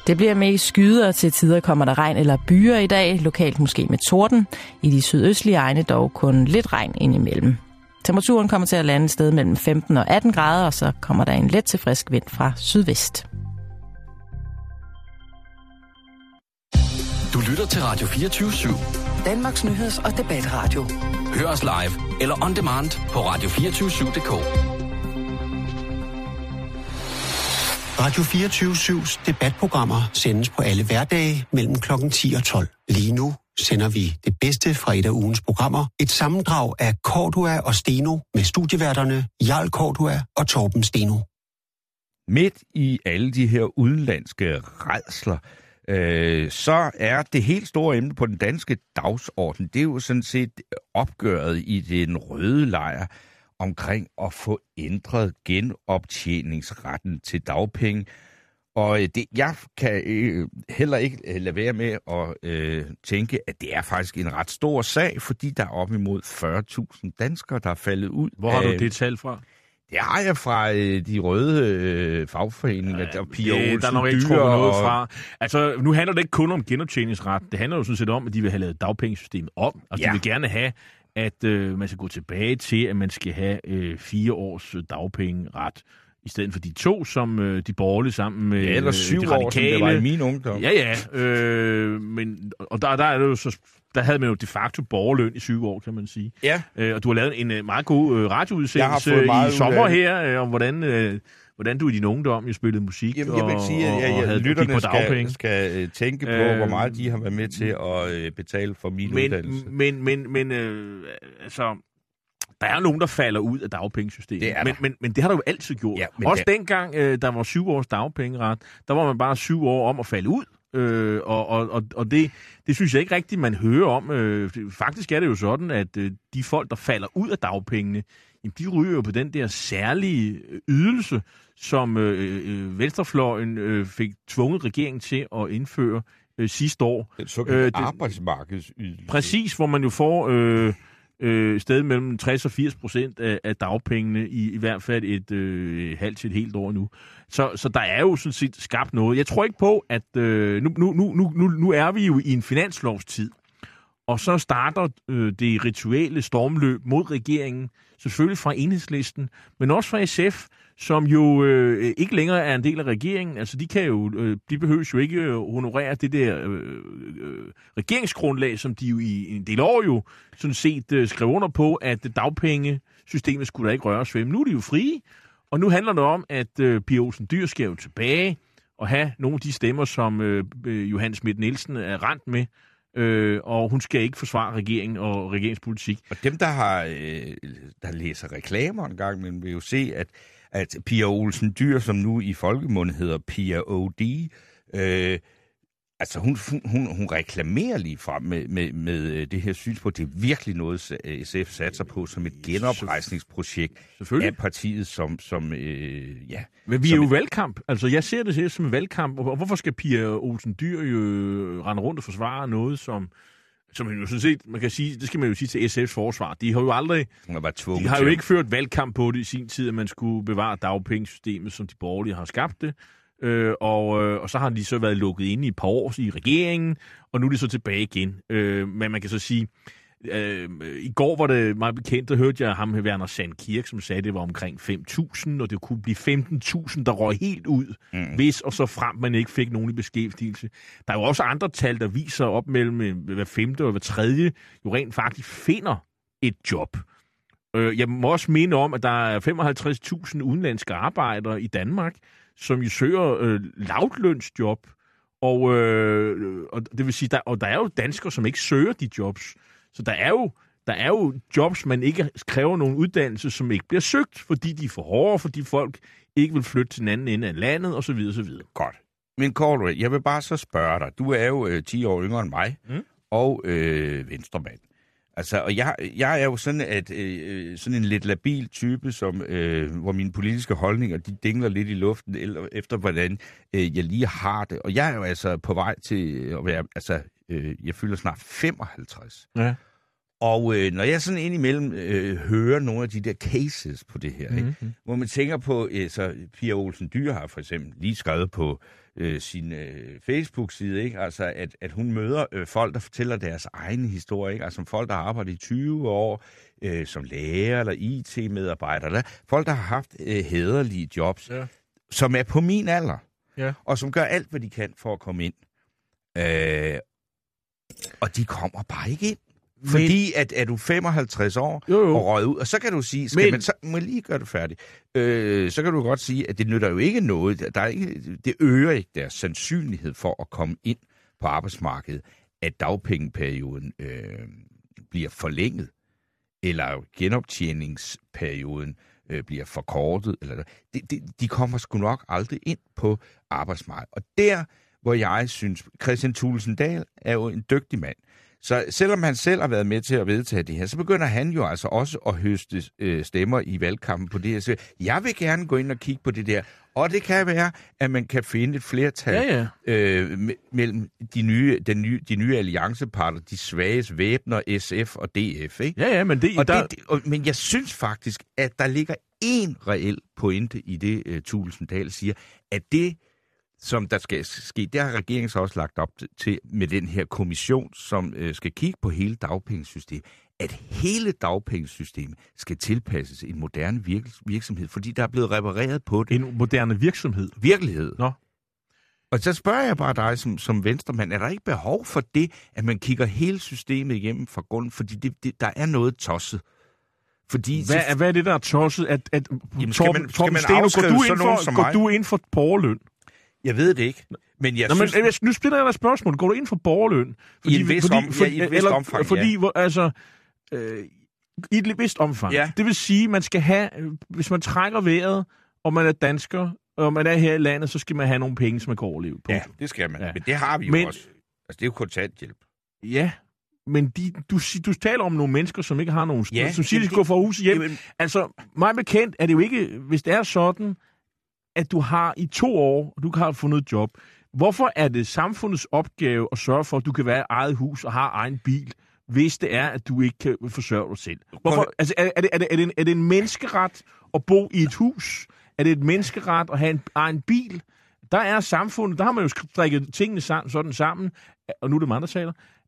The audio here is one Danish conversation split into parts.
Det bliver mest skyder, til tider kommer der regn eller byer i dag, lokalt måske med torden. I de sydøstlige egne dog kun lidt regn indimellem. Temperaturen kommer til at lande et sted mellem 15 og 18 grader, og så kommer der en let til frisk vind fra sydvest. Du lytter til Radio 24/7. Danmarks nyheds- og debatradio. Hør os live eller on demand på radio247.dk. Radio 24/7's debatprogrammer sendes på alle hverdage mellem kl. 10 og 12. Lige nu sender vi det bedste fra et af ugens programmer. Et sammendrag af Cordua og Steno med studieværterne Jarl Cordua og Torben Steno. Midt i alle de her udenlandske rædsler, så er det helt store emne på den danske dagsorden, det er jo sådan set opgøret i den røde lejr omkring at få ændret genoptjeningsretten til dagpenge. Og jeg kan heller ikke lade være med at tænke, at det er faktisk en ret stor sag, fordi der er op imod 40.000 danskere, der er faldet ud. Hvor har du det tal fra? Det har jeg fra de røde fagforeninger, der Pia Olsen der er nok ikke trukket noget fra. Altså, nu handler det ikke kun om genoptjeningsret. Det handler jo sådan set om, at de vil have lavet dagpengesystemet om. Og de vil gerne have, at man skal gå tilbage til, at man skal have 4 års dagpengeret. I stedet for de 2, som de borgerlige sammen med eller 7 de radikale. år, som det var i min ungdom. Men der er det jo så... Der havde man jo de facto borgerløn i 7 år, kan man sige. Ja. Og du har lavet en meget god radioudsendelse i sommer her, om hvordan du i din ungdom spillede musik. Jamen, jeg vil sige, at lytterne skal tænke på, hvor meget de har været med til at betale for min uddannelse. Men altså... Der er nogen, der falder ud af dagpengesystemet, men det har der jo altid gjort. Ja, også dengang, der var 7 års dagpengeret, der var man bare 7 år om at falde ud. Og det synes jeg ikke rigtigt, man hører om. Faktisk er det jo sådan, at de folk, der falder ud af dagpengene, de ryger jo på den der særlige ydelse, som venstrefløjen fik tvunget regeringen til at indføre sidste år. Den såkaldte arbejdsmarkedsydelse. Præcis, hvor man jo får... sted mellem 60 og 80% af dagpengene i hvert fald et halvt til et helt år nu. Så der er jo sådan set skabt noget. Jeg tror ikke på, at nu er vi jo i en finanslovstid, og så starter det rituelle stormløb mod regeringen, selvfølgelig fra Enhedslisten, men også fra SF, som jo ikke længere er en del af regeringen. Altså, de behøves jo ikke honorere det der regeringsgrundlag, som de jo i en del år jo sådan set skrev under på, at dagpengesystemet skulle der ikke røres ved. Men nu er de jo frie, og nu handler det om, at Pia Olsen Dyhr skal jo tilbage og have nogle af de stemmer, som Johanne Schmidt-Nielsen er rendt med, og hun skal ikke forsvare regeringen og regeringspolitik. Og dem, der læser reklamer en gang, men vil jo se, at Pia Olsen Dyhr, som nu i folkemunde hedder Pia O.D., altså hun reklamerer lige frem med det her synspunkt. Det er virkelig noget, SF satser på som et genoprejsningsprojekt af partiet, som Men vi er jo valgkamp. Altså, jeg ser det som en valgkamp. Og hvorfor skal Pia Olsen Dyhr jo rende rundt og forsvare noget, som jo sådan set, man kan sige, det skal man jo sige til SF's forsvar. De har jo aldrig, de har jo ikke ført valgkamp på det i sin tid, at man skulle bevare dagpengesystemet, som de borgerlige har skabt det. Og så har de så været lukket inde i et par år i regeringen, og nu er de så tilbage igen. Men man kan så sige, i går var det meget bekendt, der hørte jeg ham, Werner Sandkirk, som sagde, at det var omkring 5.000, og det kunne blive 15.000, der røg helt ud, hvis og så frem man ikke fik nogen i beskæftigelse. Der er jo også andre tal, der viser op mellem hver femte og hver tredje, jo rent faktisk finder et job. Jeg må også minde om, at der er 55.000 udenlandske arbejdere i Danmark, som jo søger lavtlønsjob, og det vil sige, der er jo danskere, som ikke søger de jobs. Så der er jo jobs, man ikke kræver nogen uddannelse, som ikke bliver søgt, fordi de er for hårde, fordi folk ikke vil flytte til den anden ende af landet, osv. osv. Godt. Men Cordua, jeg vil bare så spørge dig. Du er jo 10 år yngre end mig, og venstremand. Altså, og jeg er jo sådan, sådan en lidt labil type, som, hvor mine politiske holdninger, de dingler lidt i luften, efter hvordan jeg lige har det. Og jeg er jo altså på vej til at være, jeg fylder snart 55. Ja. Og når jeg sådan indimellem hører nogle af de der cases på det her, ikke? Hvor man tænker på, så Pia Olsen Dyhr har for eksempel lige skrevet på sin Facebook-side, ikke? Altså, at hun møder folk, der fortæller deres egne historie, ikke? Altså folk, der har arbejdet i 20 år som lærer eller IT-medarbejder, folk, der har haft hæderlige jobs, som er på min alder, og som gør alt, hvad de kan for at komme ind. Og de kommer bare ikke ind. Fordi at er du 55 år og røget ud, og så kan du sige, må jeg lige gøre det færdigt, så kan du godt sige, at det nytter jo ikke noget, det øger ikke deres sandsynlighed for at komme ind på arbejdsmarkedet, at dagpengeperioden bliver forlænget, eller genoptjeningsperioden bliver forkortet. Eller de kommer sgu nok aldrig ind på arbejdsmarkedet. Og der, hvor jeg synes, Kristian Thulesen Dahl er jo en dygtig mand. Så selvom han selv har været med til at vedtage det her, så begynder han jo altså også at høste stemmer i valgkampen på det her. Så jeg vil gerne gå ind og kigge på det der. Og det kan være, at man kan finde et flertal mellem de nye allianceparter, de svages væbner, SF og DF. Ikke? Men men jeg synes faktisk, at der ligger en reel pointe i det, Thulesen Dahl siger, at det, som der skal ske, det har regeringen så også lagt op til med den her kommission, som skal kigge på hele dagpengesystemet, at hele dagpengesystemet skal tilpasses en moderne virksomhed, fordi der er blevet repareret på det. En moderne virksomhed? Virkelighed. Nå. Og så spørger jeg bare dig som venstremand, er der ikke behov for det, at man kigger hele systemet igennem fra grunden, fordi der er noget tosset. Fordi hvad er det, der er tosset? Torben Steno, går du ind for borgerløn? Jeg ved det ikke, men jeg synes... Men, nu stiller jeg dig spørgsmål. Går du ind for borgerløn? I et vist omfang, fordi, i et vist omfang. Ja. Det vil sige, man skal have, hvis man trækker vejret, og man er dansker, og man er her i landet, så skal man have nogle penge, som man kan overleve på. Ja, det skal man. Ja. Men det har vi jo også. Altså, det er jo kontanthjælp. Ja, men du taler om nogle mennesker, som ikke har nogen... Ja, som siger, de skal gå fra hus hjem. Jamen, altså, mig bekendt er det jo ikke, hvis det er sådan, at du har i 2 år, og du har fundet et job. Hvorfor er det samfundets opgave at sørge for, at du kan være i eget hus og har egen bil, hvis det er, at du ikke kan forsørge dig selv? Hvorfor, altså, er det en menneskeret at bo i et hus? Er det et menneskeret at have en egen bil? Der er samfundet, der har man jo strikket tingene sådan sammen, og nu er det mange, der taler,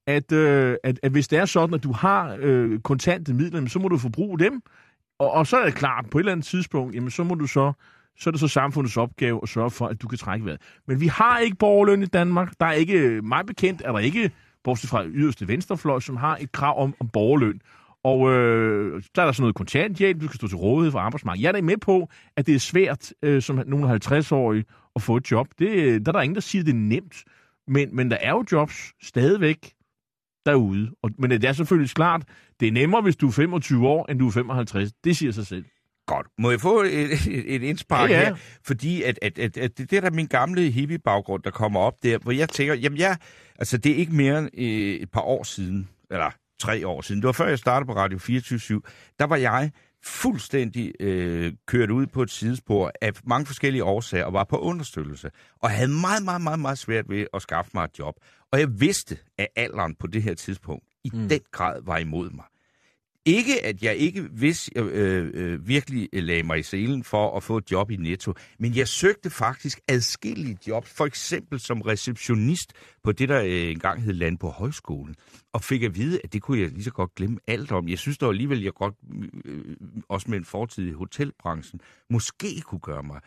at hvis det er sådan, at du har kontante midler, så må du forbruge dem, og så er det klart, på et eller andet tidspunkt, jamen så må du så er det så samfundets opgave at sørge for, at du kan trække vejret. Men vi har ikke borgerløn i Danmark. Der er ikke, mig bekendt, er der ikke, bortset fra yderste venstrefløj, som har et krav om borgerløn. Og der er der sådan noget kontanthjælp, du skal stå til rådighed for arbejdsmarkedet. Jeg er da med på, at det er svært som nogle 50-årige at få et job. Der er der ingen, der siger, at det er nemt. Men der er jo jobs stadigvæk derude. Men det er selvfølgelig klart, det er nemmere, hvis du er 25 år, end du er 55. Det siger sig selv. Godt. Må jeg få et indspark her? Fordi at det er der min gamle hippie-baggrund, der kommer op der, hvor jeg tænker, jamen altså det er ikke mere end et par år siden, eller 3 år siden. Det var før jeg startede på Radio 24/7. Der var jeg fuldstændig kørt ud på et sidespor af mange forskellige årsager, og var på understøttelse, og havde meget, meget, meget, meget svært ved at skaffe mig et job. Og jeg vidste, at alderen på det her tidspunkt i den grad var imod mig. Ikke, at jeg ikke virkelig lagde mig i selen for at få et job i Netto, men jeg søgte faktisk adskillige jobs, for eksempel som receptionist på det, der engang hed Landbrug Højskole, og fik at vide, at det kunne jeg lige så godt glemme alt om. Jeg synes dog alligevel, jeg godt, også med en fortid i hotelbranchen, måske kunne gøre mig.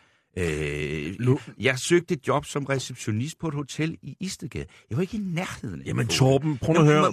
Jeg søgte et job som receptionist på et hotel i Istedgade. Jeg var ikke i nærheden. Jamen Torben, prøv at høre.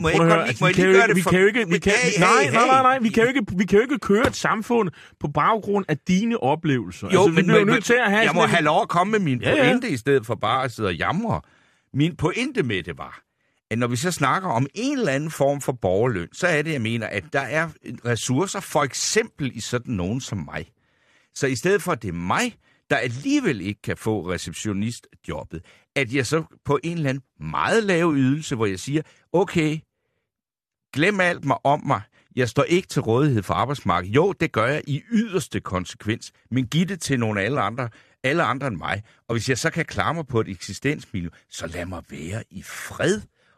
Vi kan jo ikke køre et samfund på baggrund af dine oplevelser. Jo, altså, men nødt til at have... Jeg må have lov at komme med min pointe i stedet for bare at sidde og jamre. Min pointe med det var, at når vi så snakker om en eller anden form for borgerløn, så er det, jeg mener, at der er ressourcer, for eksempel i sådan nogen som mig. Så i stedet for, at det er mig, der alligevel ikke kan få receptionistjobbet, at jeg så på en eller anden meget lav ydelse, hvor jeg siger, okay, glem alt om mig, jeg står ikke til rådighed for arbejdsmarkedet. Jo, det gør jeg i yderste konsekvens, men giv det til nogle alle andre end mig. Og hvis jeg så kan klare mig på et eksistensminimum, så lad mig være i fred.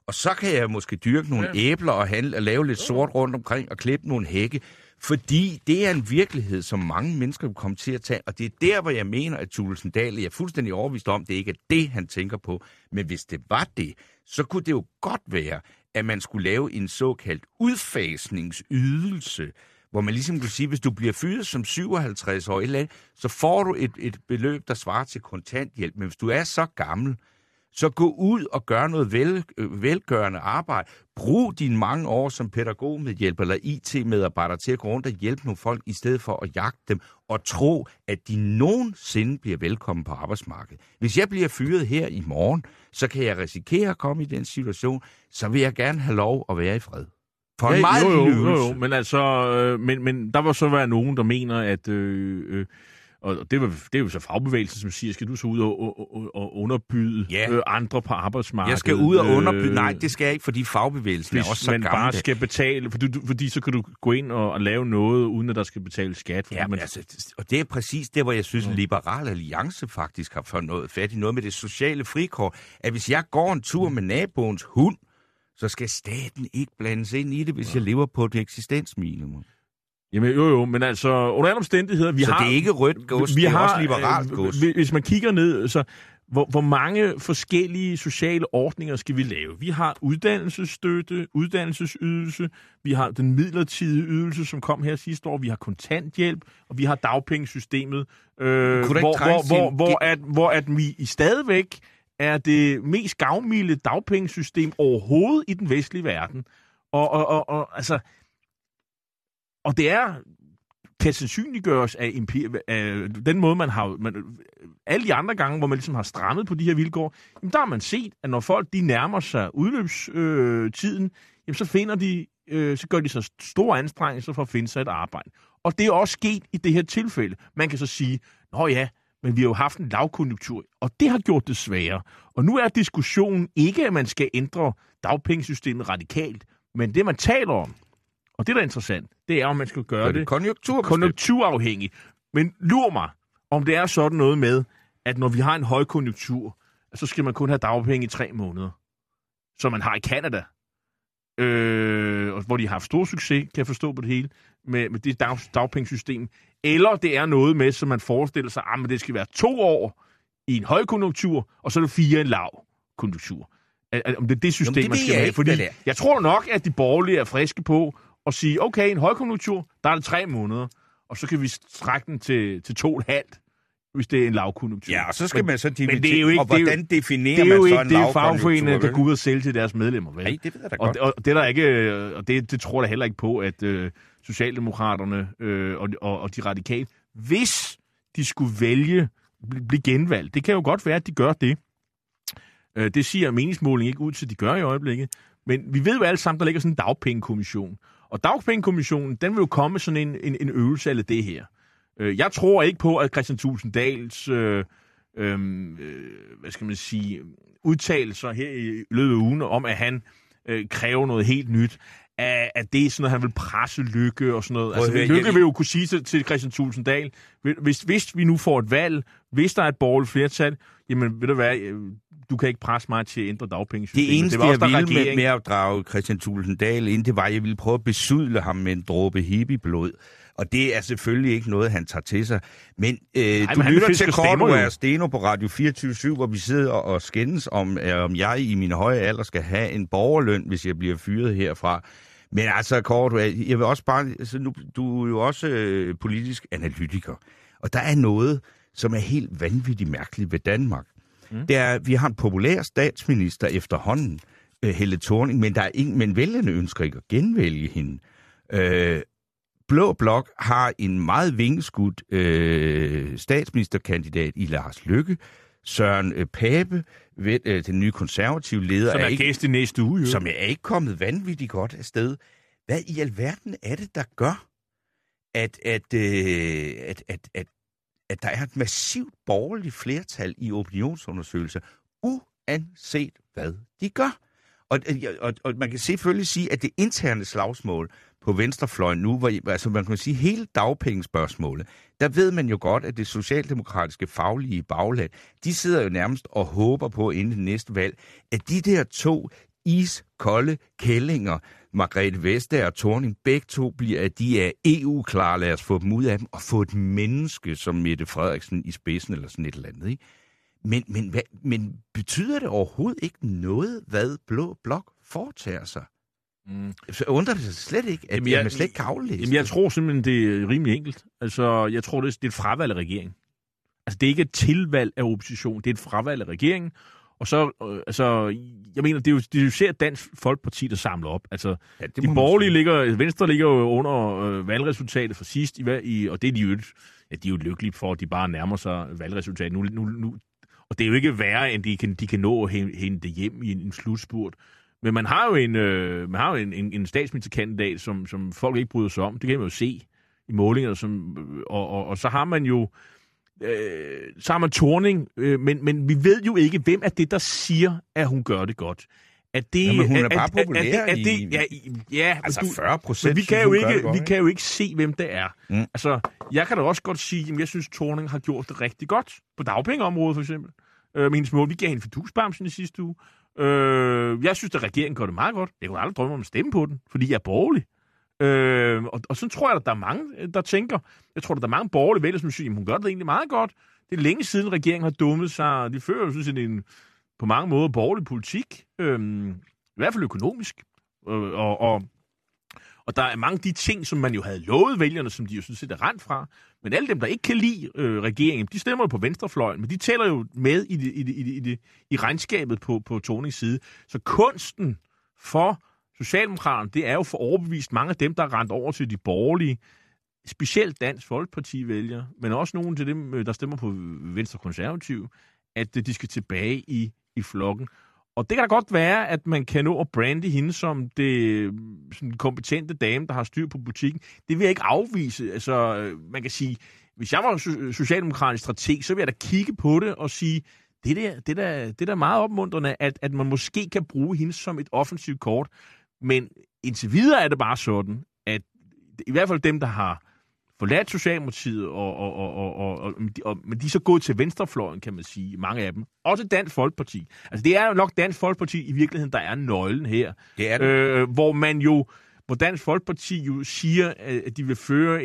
Og så kan jeg måske dyrke nogle æbler og lave lidt sort rundt omkring og klippe nogle hække. Fordi det er en virkelighed, som mange mennesker vil komme til at tage. Og det er der, hvor jeg mener, at Thulesen Dahl, jeg er fuldstændig overbevist om, det ikke er det, han tænker på. Men hvis det var det, så kunne det jo godt være, at man skulle lave en såkaldt udfasningsydelse, hvor man ligesom kunne sige, hvis du bliver fyret som 57-årig, så får du et beløb, der svarer til kontanthjælp. Men hvis du er så gammel, så gå ud og gør noget velgørende arbejde. Brug dine mange år som pædagogmedhjælper eller IT-medarbejder til at gå rundt og hjælpe nogle folk, i stedet for at jagte dem, og tro, at de nogensinde bliver velkommen på arbejdsmarkedet. Hvis jeg bliver fyret her i morgen, så kan jeg risikere at komme i den situation, så vil jeg gerne have lov at være i fred. For en meget lille øvelse. Jo, men altså, men der vil så være nogen, der mener, at og det er jo så fagbevægelsen, som siger, skal du så ud og underbyde andre på arbejdsmarkedet? Jeg skal ud og underbyde. Nej, det skal jeg ikke, fordi fagbevægelsen er også så gammel. Hvis man bare skal betale, fordi så kan du gå ind og lave noget, uden at der skal betale skat. Ja, men altså, og det er præcis det, hvor jeg synes, Liberal Alliance faktisk har fået fat i noget med det sociale frikort. At hvis jeg går en tur med naboens hund, så skal staten ikke blandes ind i det, hvis jeg lever på et eksistensminimum. Jamen jo, men altså under alle omstændigheder, så det er ikke rødt gods, det er også liberalt gods. Hvis man kigger ned, så hvor mange forskellige sociale ordninger skal vi lave? Vi har uddannelsesstøtte, uddannelsesydelse, vi har den midlertidige ydelse, som kom her sidste år, vi har kontanthjælp, og vi har dagpengesystemet, hvor at vi stadigvæk er det mest gavmilde dagpengesystem overhovedet i den vestlige verden. Altså, og det kan sandsynliggøres af den måde, man har... alle de andre gange, hvor man ligesom har strammet på de her vilkår, jamen der har man set, at når folk de nærmer sig udløbstiden, jamen så gør de så store anstrengelser for at finde sig et arbejde. Og det er også sket i det her tilfælde. Man kan så sige, nå ja, men vi har jo haft en lavkonjunktur, og det har gjort det sværere. Og nu er diskussionen ikke, at man skal ændre dagpengesystemet radikalt, men det, man taler om, og det, der er interessant, det er, om man skal gøre det konjunkturafhængigt. Men lur mig, om det er sådan noget med, at når vi har en højkonjunktur, så skal man kun have dagpenge i 3 måneder. Som man har i Canada. Hvor de har haft stor succes, kan jeg forstå på det hele, med det dagpengesystem. Eller det er noget med, som man forestiller sig, at det skal være 2 år i en højkonjunktur, og så er det 4 i en lavkonjunktur. Om det er det system, man skal have. Fordi jeg tror nok, at de borgerlige er friske på og sige, okay, en højkonjunktur, der er det 3 måneder, og så kan vi strække den til 2,5, hvis det er en lavkonjunktur. Ja, og så skal man så dividere, og hvordan definerer man så en lavkonjunktur? Det er jo ikke det, fagforeningerne kan gå ud og sælge til deres medlemmer. Vel? Nej, det ved jeg da godt. Og det der ikke, og det tror jeg heller ikke på, at Socialdemokraterne og de radikale, hvis de skulle blive genvalgt, det kan jo godt være, at de gør det. Det siger meningsmåling ikke ud til, at de gør i øjeblikket. Men vi ved jo alle sammen, der ligger sådan en dagpengekommission. Og dagpengekommissionen, den vil jo komme med sådan en øvelse af det her. Jeg tror ikke på, at Kristian Thulesen Dahls hvad skal man sige, udtalelser her i løbet af ugen om, at han kræver noget helt nyt, at det er sådan noget, han vil presse Løkke og sådan noget. Altså, Løkke vil jo kunne sige til Kristian Thulesen Dahl, hvis vi nu får et valg, hvis der er et borgerligt flertal, jamen ved du hvad, du kan ikke presse mig til at ændre dagpengesystemet. Det eneste, jeg ville med at drage Kristian Thulesen Dahl ind, det var, at jeg ville prøve at besudle ham med en dråbe hippieblod. Og det er selvfølgelig ikke noget, han tager til sig. Men du lytter til Cordua og Steno på Radio 24/7, hvor vi sidder og skændes om jeg i min høje alder skal have en borgerløn, hvis jeg bliver fyret herfra. Men altså, Cordua, jeg vil også bare... Altså, du er jo også politisk analytiker. Og der er noget, som er helt vanvittigt mærkeligt ved Danmark. Det er, vi har en populær statsminister efterhånden, Helle Thorning, men vælgerne ønsker ikke at genvælge hende. Blå Blok har en meget vingeskudt statsministerkandidat i Lars Løkke. Søren Pape, den nye konservative leder, som er gæst i næste uge, som er ikke kommet vanvittigt godt afsted. Hvad i alverden er det, der gør, at der er et massivt borgerligt flertal i opinionsundersøgelser, uanset hvad de gør? Og man kan selvfølgelig sige, at det interne slagsmål på venstrefløjen nu, hvor altså man kan sige hele dagpengespørgsmålet, der ved man jo godt, at det socialdemokratiske faglige bagland, de sidder jo nærmest og håber på inden det næste valg, at de der to iskolde kællinger. Margrethe Vestager og Thorning, begge to de er EU-klar. Lad os få dem ud af dem og få et menneske som Mette Frederiksen i spidsen eller sådan et eller andet. Ikke? Men betyder det overhovedet ikke noget, hvad Blå Blok foretager sig? Så undrer det sig slet ikke, at man slet ikke kan aflæse. Jamen, jeg tror simpelthen, det er rimelig enkelt. Altså, jeg tror, det er et fravalg af regeringen. Altså, det er ikke et tilvalg af opposition, det er et fravalg af regeringen. Og så, jeg mener, det er jo især Dansk Folkeparti, der samler op. Altså, ja, de borgerlige Venstre ligger jo under valgresultatet fra sidst, og det er de er jo lykkelige for, at de bare nærmer sig valgresultatet nu. Og det er jo ikke værre, end de kan nå at hente det hjem i en slutspurt. Men man har jo en statsministerkandidat, som folk ikke bryder sig om. Det kan man jo se i målinger. Og så har man jo Thorning, men vi ved jo ikke, hvem er det, der siger, at hun gør det godt. Jamen, hun er bare populær altså 40%. Men vi kan jo ikke se, hvem det er. Altså, jeg kan da også godt sige, at jeg synes, Thorning har gjort det rigtig godt. På dagpengeområdet for eksempel. Med hendes mål. Vi gav hende fidusbamsen i sidste uge. Jeg synes, at regeringen gør det meget godt. Jeg kunne aldrig drømme om at stemme på den, fordi jeg er borgerlig. Og så tror jeg, at der er mange, der tænker, jeg tror, at der er mange borgerlige vælgere, som siger, at hun gør det egentlig meget godt. Det er længe siden, regeringen har dummet sig. De fører jo sådan på mange måder borgerlig politik. I hvert fald økonomisk. Og der er mange af de ting, som man jo havde lovet vælgerne, som de jo sådan set er rent fra. Men alle dem, der ikke kan lide regeringen, de stemmer jo på venstrefløjen, men de tæller jo med i regnskabet på Thornings side. Så kunsten for Socialdemokraterne, det er jo for overbevist mange af dem, der er rendt over til de borgerlige, specielt Dansk Folkeparti-vælgere, men også nogle til dem, der stemmer på Venstre Konservative, at de skal tilbage i flokken. Og det kan da godt være, at man kan nå at brande hende som den kompetente dame, der har styr på butikken. Det vil jeg ikke afvise. Altså, man kan sige, hvis jeg var socialdemokratisk strateg, så vil jeg da kigge på det og sige, det er meget opmuntrende, at man måske kan bruge hende som et offensivt kort. Men indtil videre er det bare sådan, at i hvert fald dem, der har forladt Socialdemokratiet, men de er så gået til venstrefløjen, kan man sige, mange af dem. Også Dansk Folkeparti. Altså, det er jo nok Dansk Folkeparti i virkeligheden, der er nøglen her. Det er det. Hvor Dansk Folkeparti jo siger, at de vil føre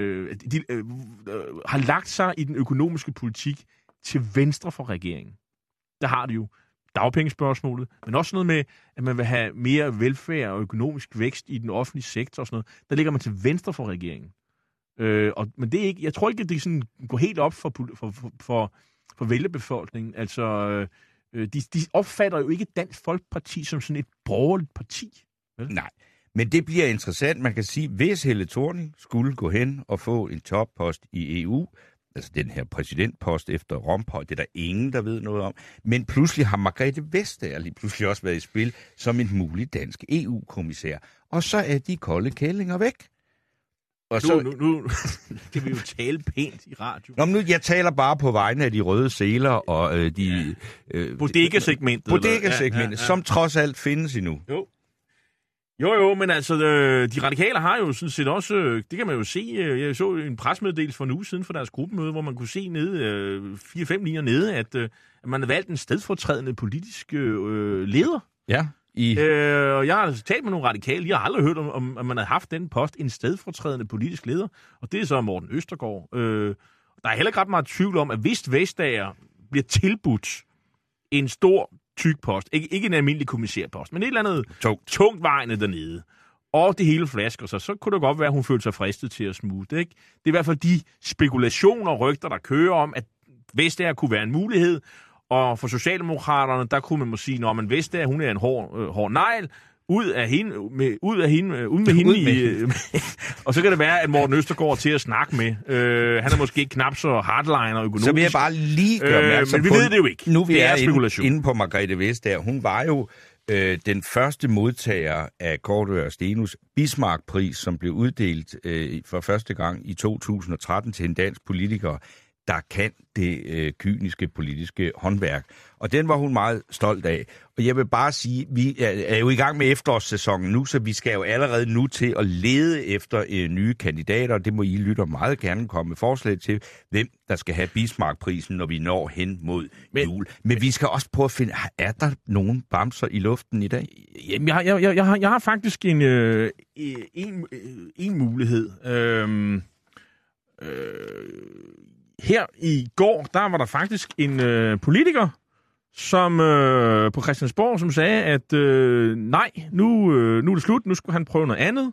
har lagt sig i den økonomiske politik til venstre for regeringen. Der har de jo dagpengespørgsmålet, men også noget med, at man vil have mere velfærd og økonomisk vækst i den offentlige sektor og sådan noget. Der ligger man til venstre for regeringen. Men det er ikke, jeg tror ikke, at det sådan går helt op for vælgerbefolkningen. Altså, de opfatter jo ikke Dansk Folkeparti som sådan et borgerligt parti. Vel? Nej, men det bliver interessant. Man kan sige, hvis Helle Thorning skulle gå hen og få en toppost i EU, altså den her præsidentpost efter Rompuy, det er der ingen, der ved noget om. Men pludselig har Margrethe Vestager lige pludselig også været i spil som en mulig dansk EU-kommissær. Og så er de kolde kællinger væk. Og nu kan vi jo tale pænt i radio. Nå, men jeg taler bare på vegne af de røde seler og de... Bodega-segmentet. Bodega-segmentet, som trods alt findes endnu. Jo, men altså, de radikale har jo sådan set også, det kan man jo se, jeg så en pressemeddelelse for en uge siden for deres gruppemøde, hvor man kunne se nede, 4-5 linjer nede, at man havde valgt en stedfortrædende politisk leder. Ja. Og jeg har talt med nogle radikale, jeg har aldrig hørt om, at man havde haft den post, en stedfortrædende politisk leder, og det er så Morten Østergaard. Der er heller ikke ret meget tvivl om, at hvis Vestager bliver tilbudt en stor tyk post, ikke en almindelig kommissærpost, men et eller andet tungt vejende dernede, og det hele flasker sig, så kunne det godt være, at hun følte sig fristet til at smutte, ikke? Det er i hvert fald de spekulationer og rygter, der kører om, at Vestager kunne være en mulighed, og for Socialdemokraterne, der kunne man må sige, når man Vestager, hun er en hård negl, ud med hende. Og så kan det være, at Morten Østergaard til at snakke med. Han er måske knap så hardliner økonomisk. Så vil jeg bare lige gøre opmærksom men vi ved det jo ikke. Nu vi er inde på Margrethe Vestager. Hun var jo den første modtager af Cordua & Stenus Bismarck-pris, som blev uddelt for første gang i 2013 til en dansk politiker. der kan det kyniske politiske håndværk. Og den var hun meget stolt af. Og jeg vil bare sige, vi er jo i gang med efterårssæsonen nu, så vi skal jo allerede nu til at lede efter nye kandidater. Det må I lytter meget gerne komme med forslag til, hvem der skal have Bismarck-prisen, når vi når hen mod jul. Men vi skal også prøve at finde, er der nogen bamser i luften i dag? Jamen, jeg har faktisk en mulighed. Her i går, der var der faktisk en politiker, som på Christiansborg, som sagde, at nej, nu er det slut, nu skulle han prøve noget andet,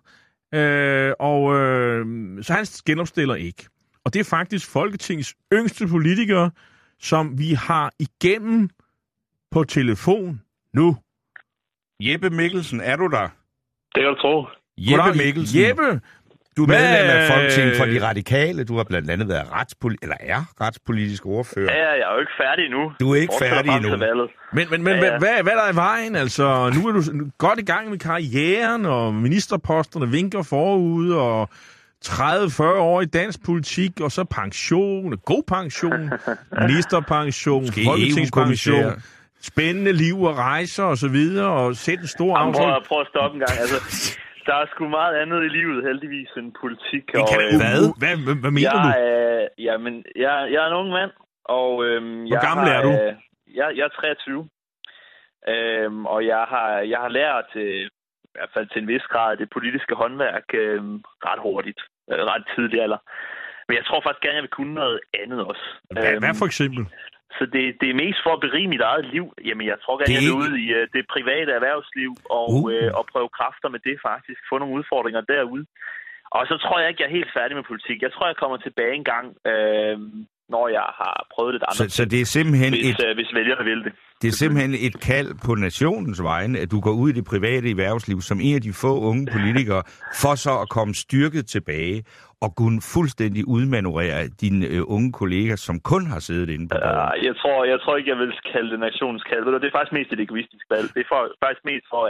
så han genopstiller ikke. Og det er faktisk Folketingets yngste politikere, som vi har igennem på telefon nu. Jeppe Mikkelsen, er du der? Det kan du tro. Jeppe Mikkelsen. Jeppe! Du er medlem af Folketinget for de Radikale. Du har blandt andet været retspolitisk ordfører. Ja, jeg er jo ikke færdig endnu. Du er ikke færdig endnu. Men hvad er der i vejen? Altså, nu er du godt i gang med karrieren, og ministerposterne vinker forud, og 30-40 år i dansk politik, og så pension, god pension, ministerpension, folketingspension, spændende liv og rejser og så videre, og sætte en stor aftale. Prøv at stoppe en gang. Altså, der er sgu meget andet i livet, heldigvis, end politik. Hvad mener du? Jeg er en ung mand, og hvor gammel er du? Jeg er 23. Og jeg har lært, i hvert fald til en vis grad, det politiske håndværk ret hurtigt, ret tidligt alder. Men jeg tror faktisk gerne, jeg vil kunne noget andet også. Hvad for eksempel? Så det er mest for at berige mit eget liv. Jamen, jeg tror gerne, jeg vil ud i det private erhvervsliv og prøve kræfter med det faktisk. Få nogle udfordringer derude. Og så tror jeg ikke, jeg er helt færdig med politik. Jeg tror, jeg kommer tilbage en gang, når jeg har prøvet lidt andet. Så det er simpelthen hvis vælgerne vil det. Det er simpelthen et kald på nationens vegne, at du går ud i det private erhvervsliv som en af de få unge politikere, for så at komme styrket tilbage og kunne fuldstændig udmanøvrere dine unge kolleger, som kun har siddet inde på bordet. Jeg tror ikke, jeg vil kalde det nationens kald. Det er faktisk mest et egoistisk valg. Det er faktisk mest for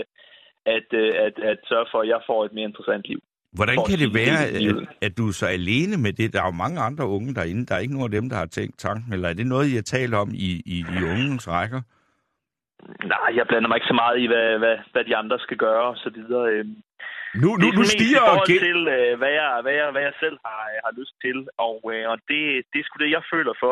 at sørge for, at jeg får et mere interessant liv. Hvordan kan det være, at du er så alene med det? Der er jo mange andre unge derinde. Der er ikke nogen af dem, der har tænkt tanken. Eller er det noget, I har talt om i ungens rækker? Nej, jeg blander mig ikke så meget i, hvad de andre skal gøre og så videre. Nu stiger og til, hvad jeg selv har lyst til. Og det er sgu det, jeg føler for.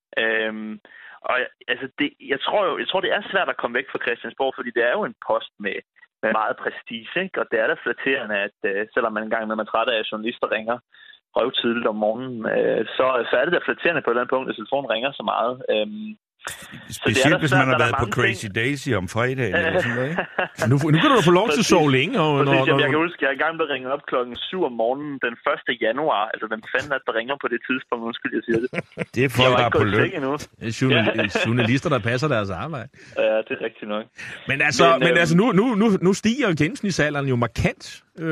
Jeg tror, det er svært at komme væk fra Christiansborg, fordi det er jo en post med meget prestige, ikke? Og det er da flatterende, at selvom man engang, når man er træt af, at journalister ringer røvtidligt om morgenen, så er det da flatterende på et eller andet punkt, at telefonen ringer så meget. Specielt hvis man har været på Crazy Daisy om fredagen eller sådan noget, ikke? Nu kan du få lov til at sove længe. Jeg kan huske, at jeg er i gang med at ringe op 7 om morgenen den 1. januar. Altså, den fanden der ringer på det tidspunkt, undskyld, jeg siger det. Det er folk, der er på løn. Journalister, der passer deres arbejde. Ja, det er rigtigt nok. Men nu stiger gennemsnitsalderen jo markant.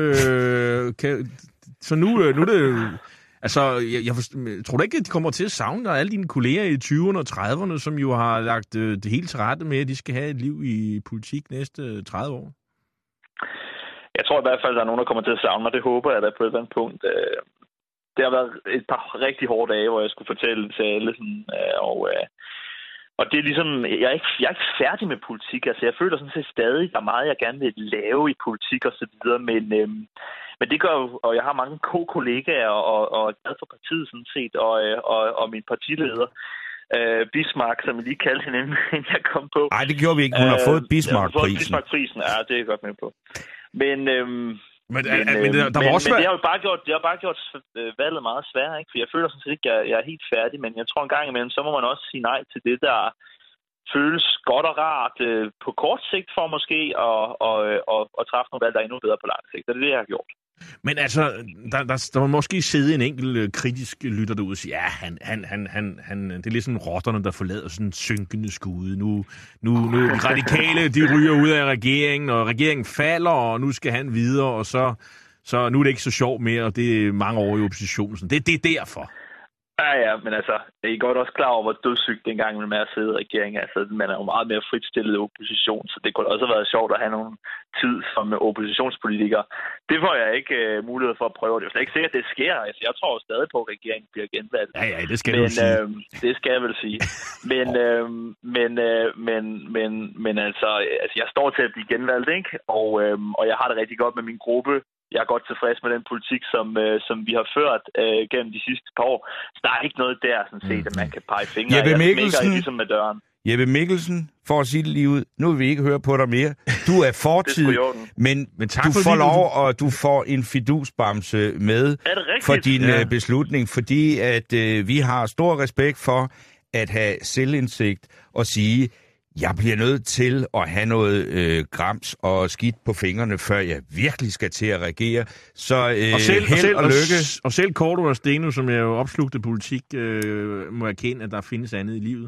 Så nu er det... Altså, jeg tror da ikke, at de kommer til at savne dig, alle dine kolleger i 20'erne og 30'erne, som jo har lagt det helt til rette med, at de skal have et liv i politik næste 30 år. Jeg tror i hvert fald, at der er nogen, der kommer til at savne mig. Det håber jeg da på et eller andet punkt. Det har været et par rigtig hårde dage, hvor jeg skulle fortælle til alle. Og det er ligesom, jeg er ikke færdig med politik. Altså, jeg føler sådan set stadig, at der er meget, jeg gerne vil lave i politik og så videre. Men det gør jo, og jeg har mange kollegaer og er glad for partiet sådan set, og min partileder, Bismarck, som jeg lige kaldte hende, inden jeg kom på. Nej, det gjorde vi ikke. Hun har fået Bismarck-prisen. Bismarck-prisen, ja, det er jeg godt med på. Men der var også det har jo bare gjort valget meget sværere, ikke? For jeg føler sådan set ikke, at jeg er helt færdig, men jeg tror en gang imellem, så må man også sige nej til det, der føles godt og rart på kort sigt for måske at træffe nogle valg, der er endnu bedre på lang sigt. Det er det, jeg har gjort. Men altså, der må måske sidde en enkelt kritisk lytter derude og sige, ja, han det er ligesom rotterne, der forlader sådan en synkende skude. Nu radikale, de ryger ud af regeringen, og regeringen falder, og nu skal han videre, og så nu er det ikke så sjovt mere, og det er mange år i oppositionen. Det er derfor. Ja, men altså, I er godt også klar over, hvor dødssygt det engang med at sidde i regeringen. Altså, man er jo meget mere fritstillet opposition, så det kunne også have været sjovt at have nogle tid som oppositionspolitiker. Det får jeg ikke mulighed for at prøve. Det er jo slet ikke sikkert, at det sker. Altså, jeg tror jo stadig på, at regeringen bliver genvalgt. Ja, det skal du sige. Det skal jeg vel sige. Men altså, jeg står til at blive genvalgt, ikke? Og jeg har det rigtig godt med min gruppe. Jeg er godt tilfreds med den politik, som vi har ført gennem de sidste par år. Så der er ikke noget der, sådan set, at man kan pege fingre. Jeppe Mikkelsen, ligesom med døren. Jeppe Mikkelsen, for at sige det lige ud, nu vil vi ikke høre på dig mere. Du er fortid, men tak du får lov, og du får en fidusbamse med for din beslutning, fordi at vi har stor respekt for at have selvindsigt og sige, jeg bliver nødt til at have noget grams og skidt på fingrene, før jeg virkelig skal til at reagere. Så held og lykke. Og selv Cordua og Steno, som er jo opslugte politik, må erkende, at der findes andet i livet.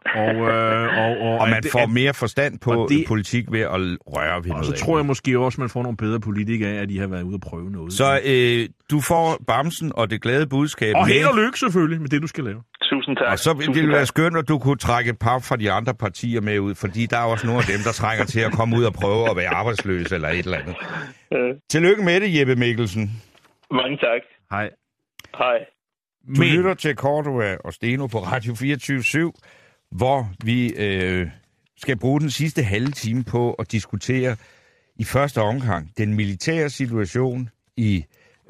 Og man får mere forstand på politik ved at røre ved noget. Og så tror jeg måske også, man får nogle bedre politikere af, at de har været ude at prøve noget. Så du får bamsen og det glade budskab. Og held og lykke selvfølgelig med det, du skal lave. Tusind tak. Og så ville det være skønt, at du kunne trække et par fra de andre partier med ud, fordi der er også nogle af dem, der trænger til at komme ud og prøve at være arbejdsløse eller et eller andet. Tillykke med det, Jeppe Mikkelsen. Mange tak. Hej. Hej. Du lytter til Cordua og Steno på Radio 24/7, hvor vi skal bruge den sidste halve time på at diskutere i første omgang den militære situation i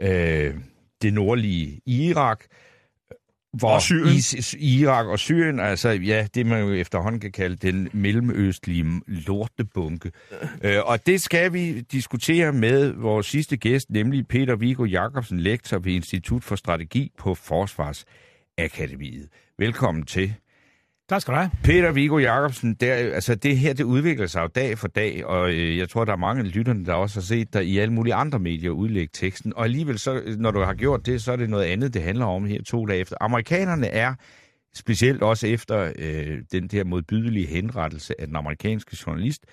det nordlige Irak, hvor Irak og Syrien, altså ja, det man jo efterhånden kan kalde den mellemøstlige lortebunke. Og det skal vi diskutere med vores sidste gæst, nemlig Peter Viggo Jacobsen, lektor ved Institut for Strategi på Forsvarsakademiet. Velkommen til. Tak skal du have. Peter Viggo Jacobsen, det her det udvikler sig jo dag for dag, og jeg tror, der er mange af lytterne, der også har set der i alle mulige andre medier udlægge teksten. Og alligevel, så, når du har gjort det, så er det noget andet, det handler om her 2 dage efter. Amerikanerne er, specielt også efter den der modbydelige henrettelse af den amerikanske journalist,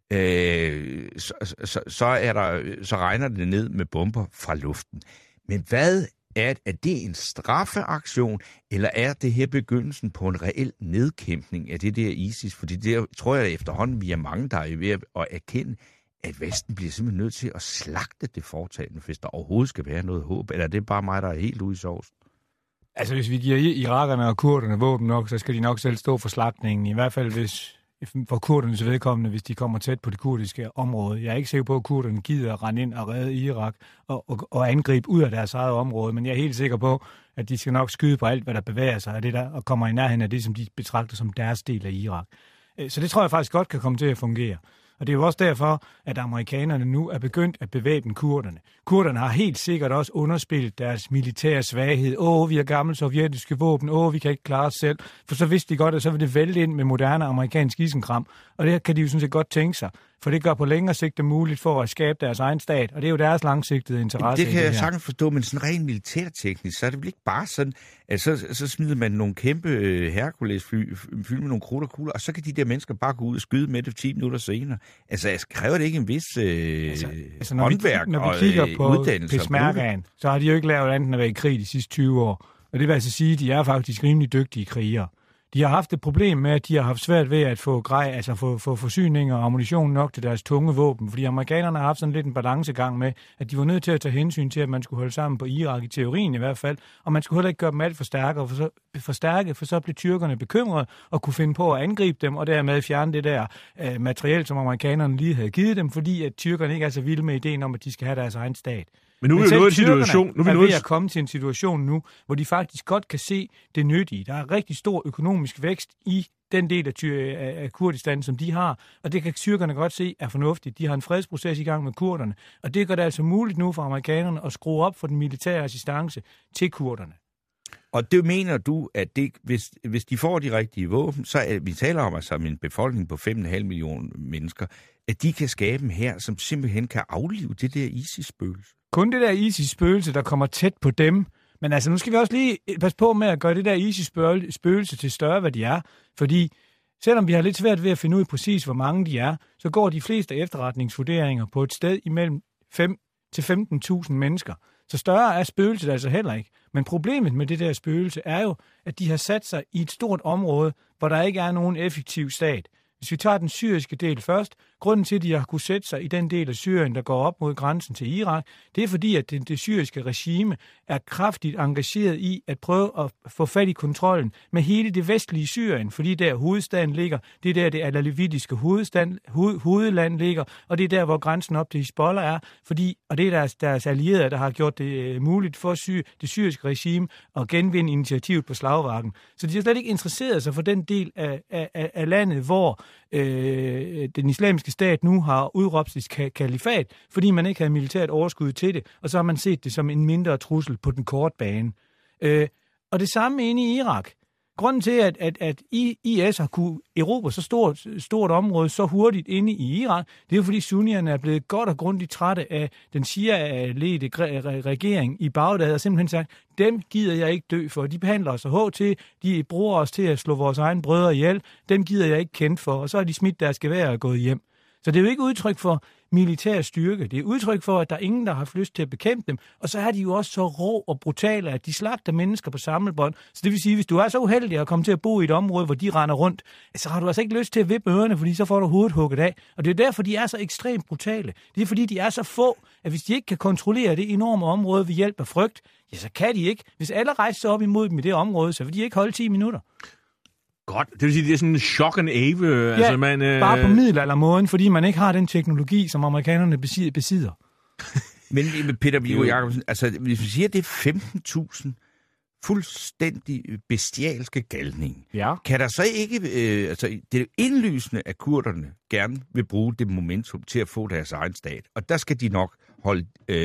så regner det ned med bomber fra luften. Men hvad er det en straffeaktion, eller er det her begyndelsen på en reel nedkæmpning af det der ISIS? Fordi det tror jeg efterhånden, vi er mange, der er ved at erkende, at Vesten bliver simpelthen nødt til at slagte det foretagende, hvis der overhovedet skal være noget håb. Eller er det bare mig, der er helt ude i sovsen? Altså, hvis vi giver irakerne og kurderne våben nok, så skal de nok selv stå for slagtningen. I hvert fald for kurdernes vedkommende, hvis de kommer tæt på det kurdiske område. Jeg er ikke sikker på, at kurderne gider at rende ind og redde Irak og angribe ud af deres eget område, men jeg er helt sikker på, at de skal nok skyde på alt, hvad der bevæger sig, og kommer i nærheden af det, som de betragter som deres del af Irak. Så det tror jeg faktisk godt kan komme til at fungere. Og det er jo også derfor, at amerikanerne nu er begyndt at bevæbne kurderne. Kurderne har helt sikkert også underspillet deres militære svaghed. Vi har gamle sovjetiske våben. Vi kan ikke klare os selv. For så vidste de godt, at så vil det vælte ind med moderne amerikansk isenkram. Og det kan de jo sådan set godt tænke sig. For det gør på længere sigt det muligt for at skabe deres egen stat. Og det er jo deres langsigtede interesse. Det kan jeg sagtens forstå, men sådan rent militærteknisk, så er det vel ikke bare sådan, at så smider man nogle kæmpe Hercules-fly fyldt med nogle krudt og kugler, og så kan de der mennesker bare gå ud og skyde med det 10 minutter senere. Altså, kræver det ikke en vis håndværk når vi kigger på uddannelse? Peshmergaen, så har de jo ikke lavet andet end at være i krig de sidste 20 år. Og det vil altså sige, at de er faktisk rimelig dygtige krigere. De har haft et problem med, at de har haft svært ved at få forsyninger og ammunition nok til deres tunge våben, fordi amerikanerne har haft sådan lidt en balancegang med, at de var nødt til at tage hensyn til, at man skulle holde sammen på Irak, i teorien i hvert fald, og man skulle heller ikke gøre dem alt for stærke, for så blev tyrkerne bekymrede og kunne finde på at angribe dem, og dermed fjerne det der materiel, som amerikanerne lige havde givet dem, fordi at tyrkerne ikke er så vilde med ideen om, at de skal have deres egen stat. Men nu er vi nået til en situation, nu er vi ved at komme til en situation nu, hvor de faktisk godt kan se det nyttige. Der er rigtig stor økonomisk vækst i den del af Kurdistan, som de har, og det kan tyrkerne godt se er fornuftigt. De har en fredsproces i gang med kurderne, og det gør det altså muligt nu for amerikanerne at skrue op for den militære assistance til kurderne. Og det mener du, at det, hvis de får de rigtige våben, så er, vi taler om altså en befolkning på 5,5 millioner mennesker, at de kan skabe en hær, som simpelthen kan aflive det der ISIS-spøgelse. Kun det der ISIS-spøgelse, der kommer tæt på dem. Men altså, nu skal vi også lige passe på med at gøre det der ISIS-spøgelse til større, hvad de er. Fordi selvom vi har lidt svært ved at finde ud præcis, hvor mange de er, så går de fleste efterretningsvurderinger på et sted imellem 5 til 15.000 mennesker. Så større er spøgelset altså heller ikke. Men problemet med det der spøgelse er jo, at de har sat sig i et stort område, hvor der ikke er nogen effektiv stat. Hvis vi tager den syriske del først, grunden til, at de har kunne sætte sig i den del af Syrien, der går op mod grænsen til Irak, det er fordi, at det syriske regime er kraftigt engageret i at prøve at få fat i kontrollen med hele det vestlige Syrien, fordi der hovedstaden ligger, det er der det alalevitiske hovedland ligger, og det er der, hvor grænsen op til Hizbollah er, og det er deres allierede, der har gjort det muligt for det syriske regime at genvinde initiativet på slagmarken. Så de har slet ikke interesseret sig for den del af landet, hvor den islamiske stat nu har udråbt sit kalifat, fordi man ikke havde militært overskud til det, og så har man set det som en mindre trussel på den korte bane. Og det samme inde i Irak. Grunden til, at IS har kunne erobre så stort område så hurtigt inde i Irak, det er jo fordi sunnierne er blevet godt og grundigt trætte af den shia-ledede regering i Bagdad, og simpelthen sagt, dem gider jeg ikke dø for. De behandler os og til, de bruger os til at slå vores egne brødre ihjel, dem gider jeg ikke kendt for, og så har de smidt deres gevær og gået hjem. Så det er jo ikke udtryk for militær styrke. Det er udtryk for, at der er ingen, der har haft lyst til at bekæmpe dem. Og så er de jo også så rå og brutale, at de slagter mennesker på samlebånd. Så det vil sige, hvis du er så uheldig at komme til at bo i et område, hvor de render rundt, så har du altså ikke lyst til at vippe ørerne, fordi så får du hovedet hugget af. Og det er derfor, de er så ekstremt brutale. Det er fordi, de er så få, at hvis de ikke kan kontrollere det enorme område ved hjælp af frygt, ja, så kan de ikke. Hvis alle rejser sig op imod dem i det område, så vil de ikke holde 10 minutter. Godt. Det vil sige, det er sådan en shock and ave. Ja, altså bare på middelaldermåden, fordi man ikke har den teknologi, som amerikanerne besidder. Men Peter Viggo Jacobsen, altså hvis vi siger, at det er 15.000 fuldstændig bestialske galning, kan der så ikke... det er indlysende, at kurderne gerne vil bruge det momentum til at få deres egen stat. Og der skal de nok holde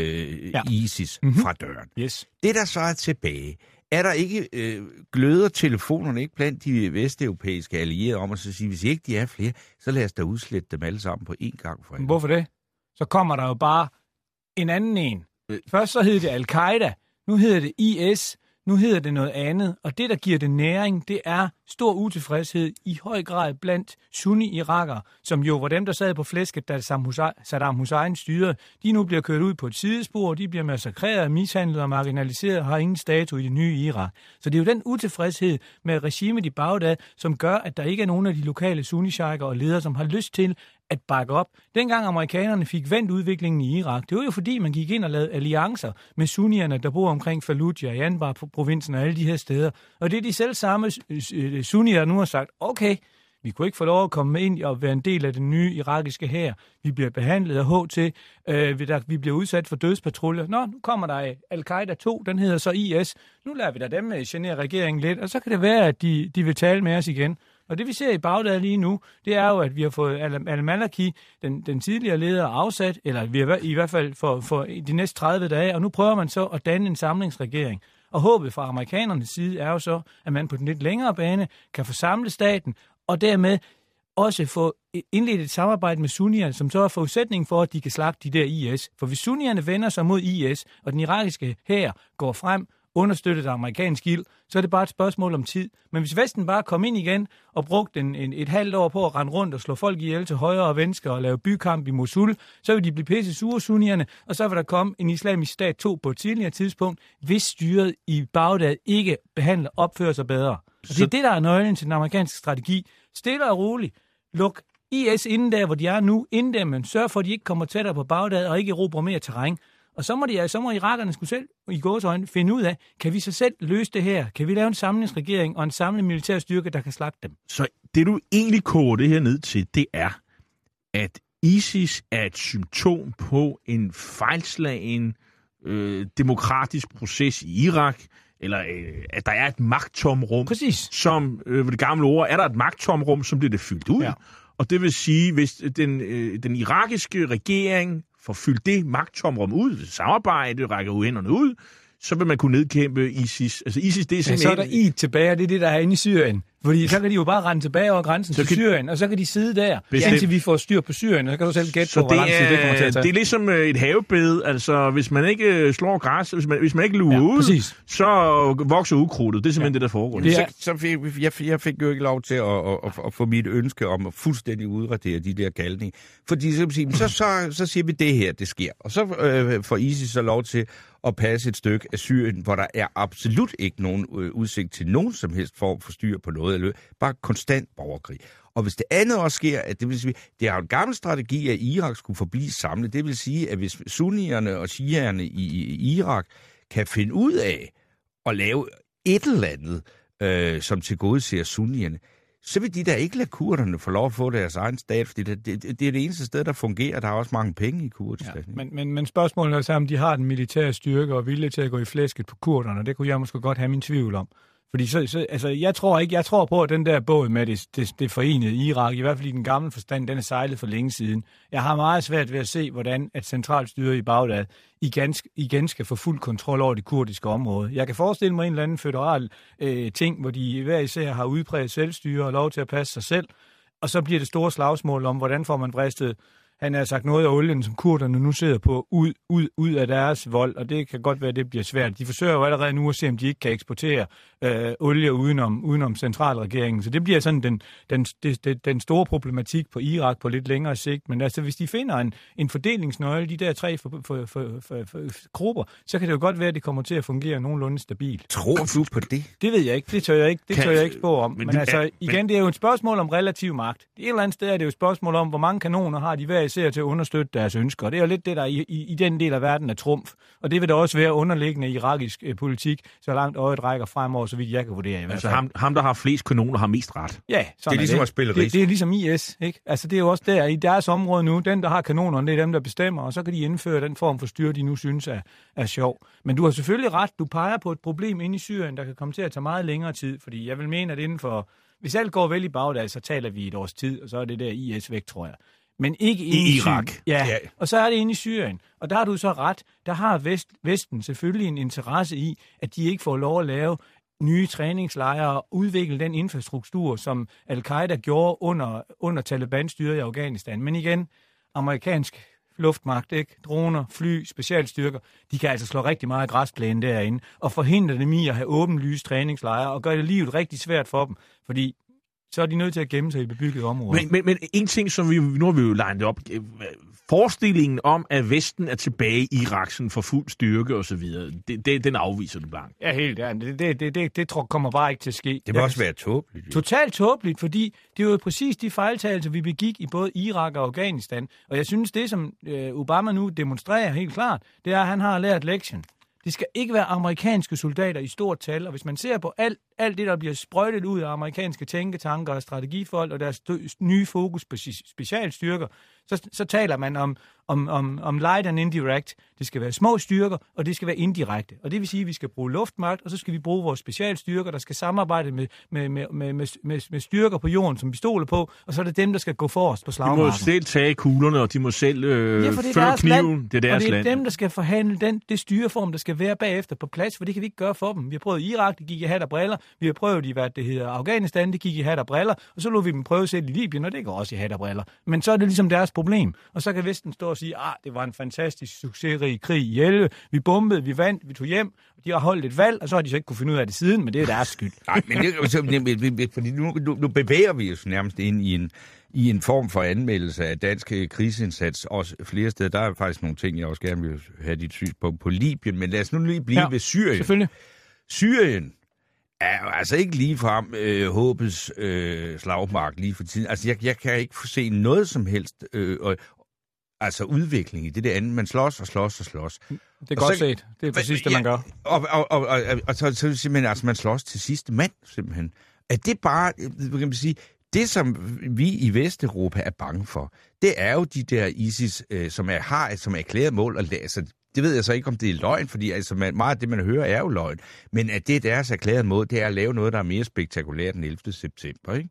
ISIS fra døren. Yes. Det, der så er tilbage... Er der ikke gløder telefonerne ikke blandt de vesteuropæiske allierede om at så sige, hvis ikke de er flere, så lad os da udslette dem alle sammen på én gang for alle. Hvorfor det? Så kommer der jo bare en anden en. Først så hed det Al-Qaida, nu hedder det IS, nu hedder det noget andet, og det, der giver det næring, det er stor utilfredshed i høj grad blandt sunni-irakere, som jo var dem, der sad på flæsket, da Saddam Hussein styrede. De nu bliver kørt ud på et sidespor, de bliver massakreret, mishandlet og marginaliseret og har ingen status i det nye Irak. Så det er jo den utilfredshed med regimet i Bagdad, som gør, at der ikke er nogen af de lokale sunni-sheiker og ledere, som har lyst til at bakke op. Dengang amerikanerne fik vendt udviklingen i Irak, det var jo fordi, man gik ind og lavede alliancer med sunnierne, der bor omkring Fallujah, i Anbar-provinsen og alle de her steder. Og det er de selv samme sunnier, der nu har sagt, okay, vi kunne ikke få lov at komme ind og være en del af den nye irakiske hær. Vi bliver behandlet af HT, vi bliver udsat for dødspatruljer. Nå, nu kommer der Al-Qaida 2, den hedder så IS. Nu lader vi da dem genere regeringen lidt, og så kan det være, at de vil tale med os igen. Og det vi ser i Bagdad lige nu, det er jo, at vi har fået al-Maliki, den tidligere leder, afsat, eller vi har i hvert fald for de næste 30 dage, og nu prøver man så at danne en samlingsregering. Og håbet fra amerikanernes side er jo så, at man på den lidt længere bane kan få samlet staten, og dermed også få indledt et samarbejde med sunnierne, som så er forudsætningen for, at de kan slagte de der IS. For hvis sunnierne vender sig mod IS, og den irakiske hær går frem, understøttet af amerikansk ild, så er det bare et spørgsmål om tid. Men hvis Vesten bare kom ind igen og brugte et halvt år på at rende rundt og slå folk ihjel til højre og venstre og lave bykamp i Mosul, så vil de blive pisse sure sunnierne, og så vil der komme en islamisk stat 2 på et tidligere tidspunkt, hvis styret i Bagdad ikke behandler opfører sig bedre. Og det er det, der er nøglen til den amerikanske strategi. Stille og roligt. Luk IS inden der, hvor de er nu, inden der, men sørg for, at de ikke kommer tættere på Bagdad og ikke erobrer mere terræn. Og så må irakerne skulle selv i gåseøjne finde ud af, kan vi så selv løse det her? Kan vi lave en samlingsregering og en samlet militær styrke, der kan slagte dem? Så det, du egentlig koger det her ned til, det er, at ISIS er et symptom på en fejlslagen demokratisk proces i Irak, eller at der er et magttomrum. Præcis. Som, det gamle ord, er der et magttomrum, som bliver det fyldt ud. Ja. Og det vil sige, hvis den irakiske regering får fyldt det magttomrum ud, samarbejde, rækker hænderne ud, så vil man kunne nedkæmpe ISIS. Altså ISIS, det er simpelthen... Ja, så er der tilbage, det er det, der er inde i Syrien. Fordi så kan de jo bare rende tilbage over grænsen til Syrien, og så kan de sidde der, indtil vi får styr på Syrien, og så kan du selv gætte på, hvor lang tid det kommer til at tage. Det er ligesom et havebed, altså hvis man ikke slår græs, hvis man ikke lurer ud, så vokser ukrudtet. Det er simpelthen det, der foregår. Jeg fik jo ikke lov til at få mit ønske om at fuldstændig udradere de der galninger. Fordi så siger vi, det her, det sker. Og så får ISIS så lov til at passe et stykke af Syrien, hvor der er absolut ikke nogen udsigt til nogen som helst form for styr på noget, eller bare konstant borgerkrig. Og hvis det andet også sker, at det vil sige, det er jo en gammel strategi, at Irak skulle forblive samlet. Det vil sige, at hvis sunnierne og shiaerne i Irak kan finde ud af at lave et eller andet, som tilgodeser sunnierne, så vil de der ikke lade kurderne få lov at få deres egen stat, fordi det er det eneste sted, der fungerer. Der er også mange penge i Kurdistan. Ja, men spørgsmålet er så, om de har den militære styrke og vilje til at gå i flæsket på kurderne. Det kunne jeg måske godt have min tvivl om. Fordi altså, jeg tror på, at den der båd med det forenede Irak, i hvert fald i den gamle forstand, den er sejlet for længe siden. Jeg har meget svært ved at se, hvordan at centralstyret i Bagdad igen skal få fuld kontrol over det kurdiske område. Jeg kan forestille mig en eller anden føderal ting, hvor de hver især har udpræget selvstyre og lov til at passe sig selv, og så bliver det store slagsmål om, hvordan får man bristet, han har sagt noget af olien, som kurderne nu sidder på, ud af deres vold, og det kan godt være, at det bliver svært. De forsøger jo allerede nu at se, om de ikke kan eksportere olie udenom centralregeringen. Så det bliver sådan den store problematik på Irak på lidt længere sigt. Men altså, hvis de finder en fordelingsnøgle, de der 3 grupper, så kan det jo godt være, at det kommer til at fungere nogenlunde stabilt. Tror du på det? Det ved jeg ikke. Det tør jeg ikke spå om. Men altså, igen, det er jo et spørgsmål om relativ magt. Et eller andet sted er det jo et spørgsmål om, hvor mange kanoner har de hver især til at understøtte deres ønsker. Og det er jo lidt det, der i den del af verden er trumf. Og det vil da også være underliggende irakisk politik, så langt øjet rækker fremover, så vidt jeg kan vurdere. Altså ham, der har flest kanoner, har mest ret. Ja, det er ligesom at spille risk. Det er ligesom IS, ikke? Altså det er jo også der i deres område nu. Den, der har kanonerne, det er dem, der bestemmer, og så kan de indføre den form for styre, de nu synes er sjov. Men du har selvfølgelig ret. Du peger på et problem inde i Syrien, der kan komme til at tage meget længere tid, fordi jeg vil mene, at inden for... Hvis alt går vel i Bagdad, så taler vi et års tid, og så er det der IS væk, tror jeg. Men ikke i Irak. Ja, og så er det inde i Syrien. Og der har du så ret. Der har Vesten selvfølgelig en interesse i, at de ikke får lov at lave nye træningslejre og udvikle den infrastruktur, som Al-Qaida gjorde under Taliban-styret i Afghanistan. Men igen, amerikansk luftmagt, ikke? Droner, fly, specialstyrker, de kan altså slå rigtig meget græsplæne derinde og forhindre dem i at have åbenlyse træningslejre og gøre det livet rigtig svært for dem, fordi så er de nødt til at gemme sig i bebygget område. Men en ting, som nu har vi jo legnet op, forestillingen om, at Vesten er tilbage i Irak for fuld styrke og så videre, den afviser du blankt. Ja, helt ærligt. Det kommer bare ikke til at ske. Det må også være tåbeligt. Totalt tåbeligt, fordi det er jo præcis de fejltagelser, vi begik i både Irak og Afghanistan. Og jeg synes, det som Obama nu demonstrerer helt klart, det er, at han har lært lektion. Det skal ikke være amerikanske soldater i stort tal, og hvis man ser på alt det, der bliver sprøjtet ud af amerikanske tænketanker og strategifolk og deres nye fokus på specialstyrker, så taler man om light and indirect. Det skal være små styrker, og det skal være indirekte. Og det vil sige, at vi skal bruge luftmagt, og så skal vi bruge vores specialstyrker, der skal samarbejde med styrker på jorden, som vi stoler på, og så er det dem, der skal gå forrest på slagmarken. De må selv tage kuglerne, og de må selv føre kniven. Det er deres land. Og det er dem, der skal forhandle det styreform, der skal være bagefter på plads, for det kan vi ikke gøre for dem. Vi har prøvet i Irak, det gik i hat og briller. Vi har prøvet i, Afghanistan, det gig i hat og briller. Og så lod vi dem prøve selv i Libyen, og det går også i hat og briller. Men så er det ligesom deres problem. Og så kan Vesten stå og sige, det var en fantastisk succesrig krig i 11. Vi bombede, vi vandt, vi tog hjem. De har holdt et valg, og så har de så ikke kunne finde ud af det siden, men det er deres skyld. Nej, men fordi nu bevæger vi os nærmest ind i en form for anmeldelse af dansk krigsindsats, også flere steder. Der er faktisk nogle ting, jeg også gerne vil have dit synspunkt på Libyen, men lad os nu lige blive ved Syrien. Selvfølgelig. Syrien er jo altså ikke ligefrem håbets slagmark lige for tiden. Altså, jeg kan ikke se noget som helst altså udvikling i det der andet. Man slås og slås og slås. Det er godt set. Det er præcis det, man gør. Og så simpelthen, altså man slås til sidste mand, simpelthen. Er det bare, kan man sige, det som vi i Vesteuropa er bange for, det er jo de der ISIS, som erklæret mål, og altså, det ved jeg så ikke, om det er løgn, fordi altså, meget af det, man hører, er jo løgn. Men at det deres erklærede mål, det er at lave noget, der er mere spektakulært end 11. september, ikke?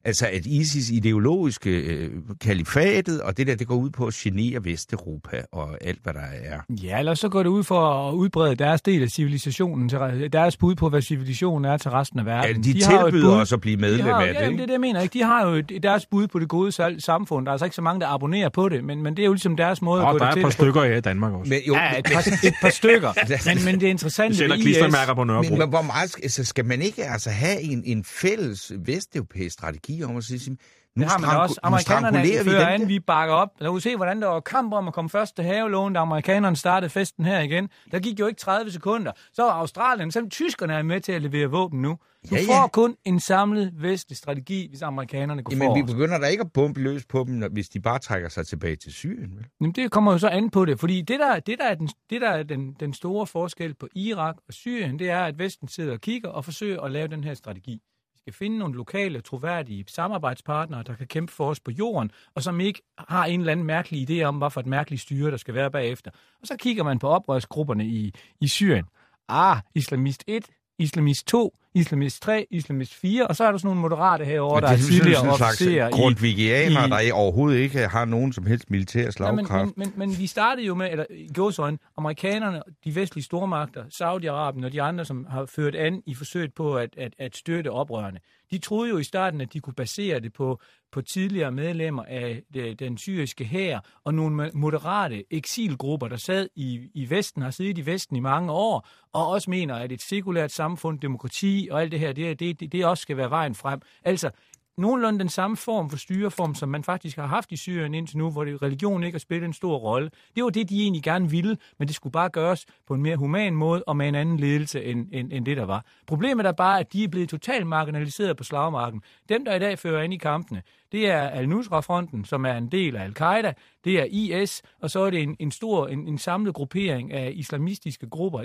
Altså, at ISIS ideologiske kalifatet, og det der, det går ud på at genere Vesteuropa og alt, hvad der er. Ja, eller så går det ud for at udbrede deres del af civilisationen, deres bud på, hvad civilisationen er til resten af verden. Ja, de tilbyder os at blive medlem af det, ikke? Det er det, jeg mener. Ikke? De har jo deres bud på det gode samfund. Der er altså ikke så mange, der abonnerer på det, men det er jo ligesom deres måde at gå det til. Der er et par stykker i Danmark også. Men, jo, ja, et par stykker. Men det er interessant. Det sender klistermærker på Nørrebro. Men hvor meget skal man ikke altså have en fælles vesteuropæisk strategi om at sige, det har man også. Amerikanerne fører an, vi bakker op. Lad os se, hvordan der var kamp om at komme først til havelån, da amerikanerne startede festen her igen. Der gik jo ikke 30 sekunder. Så var Australien, selv tyskerne er med til at levere våben nu. Du får kun en samlet vestlig strategi, hvis amerikanerne går forrest. Men vi begynder da ikke at bombe løs på dem, hvis de bare trækker sig tilbage til Syrien, vel? Jamen, det kommer jo så an på det, fordi det der er den store forskel på Irak og Syrien, det er, at Vesten sidder og kigger og forsøger at lave den her strategi. Skal finde nogle lokale, troværdige samarbejdspartnere, der kan kæmpe for os på jorden, og som ikke har en eller anden mærkelig idé om, hvad for et mærkeligt styre, der skal være bagefter. Og så kigger man på oprørsgrupperne i Syrien. Islamist 1, Islamist 2, Islamist 3, Islamist 4, og så er der sådan nogle moderate herovre, der er tidligere officerer. Grundtvigianer, der overhovedet ikke har nogen som helst militær slagkraft. Men vi startede jo med, eller i gåseøjne, amerikanerne, de vestlige stormagter, Saudi-Arabien og de andre, som har ført an i forsøget på at støtte oprørerne. De troede jo i starten, at de kunne basere det på tidligere medlemmer af den syriske hær og nogle moderate eksilgrupper, der sad i Vesten, har siddet i Vesten i mange år, og også mener, at et sekulært samfund, demokrati og alt det her, det også skal være vejen frem. Altså, nogenlunde den samme form for styreform, som man faktisk har haft i Syrien indtil nu, hvor religion ikke har spillet en stor rolle. Det var det, de egentlig gerne ville, men det skulle bare gøres på en mere human måde og med en anden ledelse end det, der var. Problemet er bare, at de er blevet totalt marginaliseret på slagmarken. Dem, der i dag fører ind i kampene, det er Al-Nusra-fronten, som er en del af Al-Qaida, det er IS, og så er det en samlet gruppering af islamistiske grupper,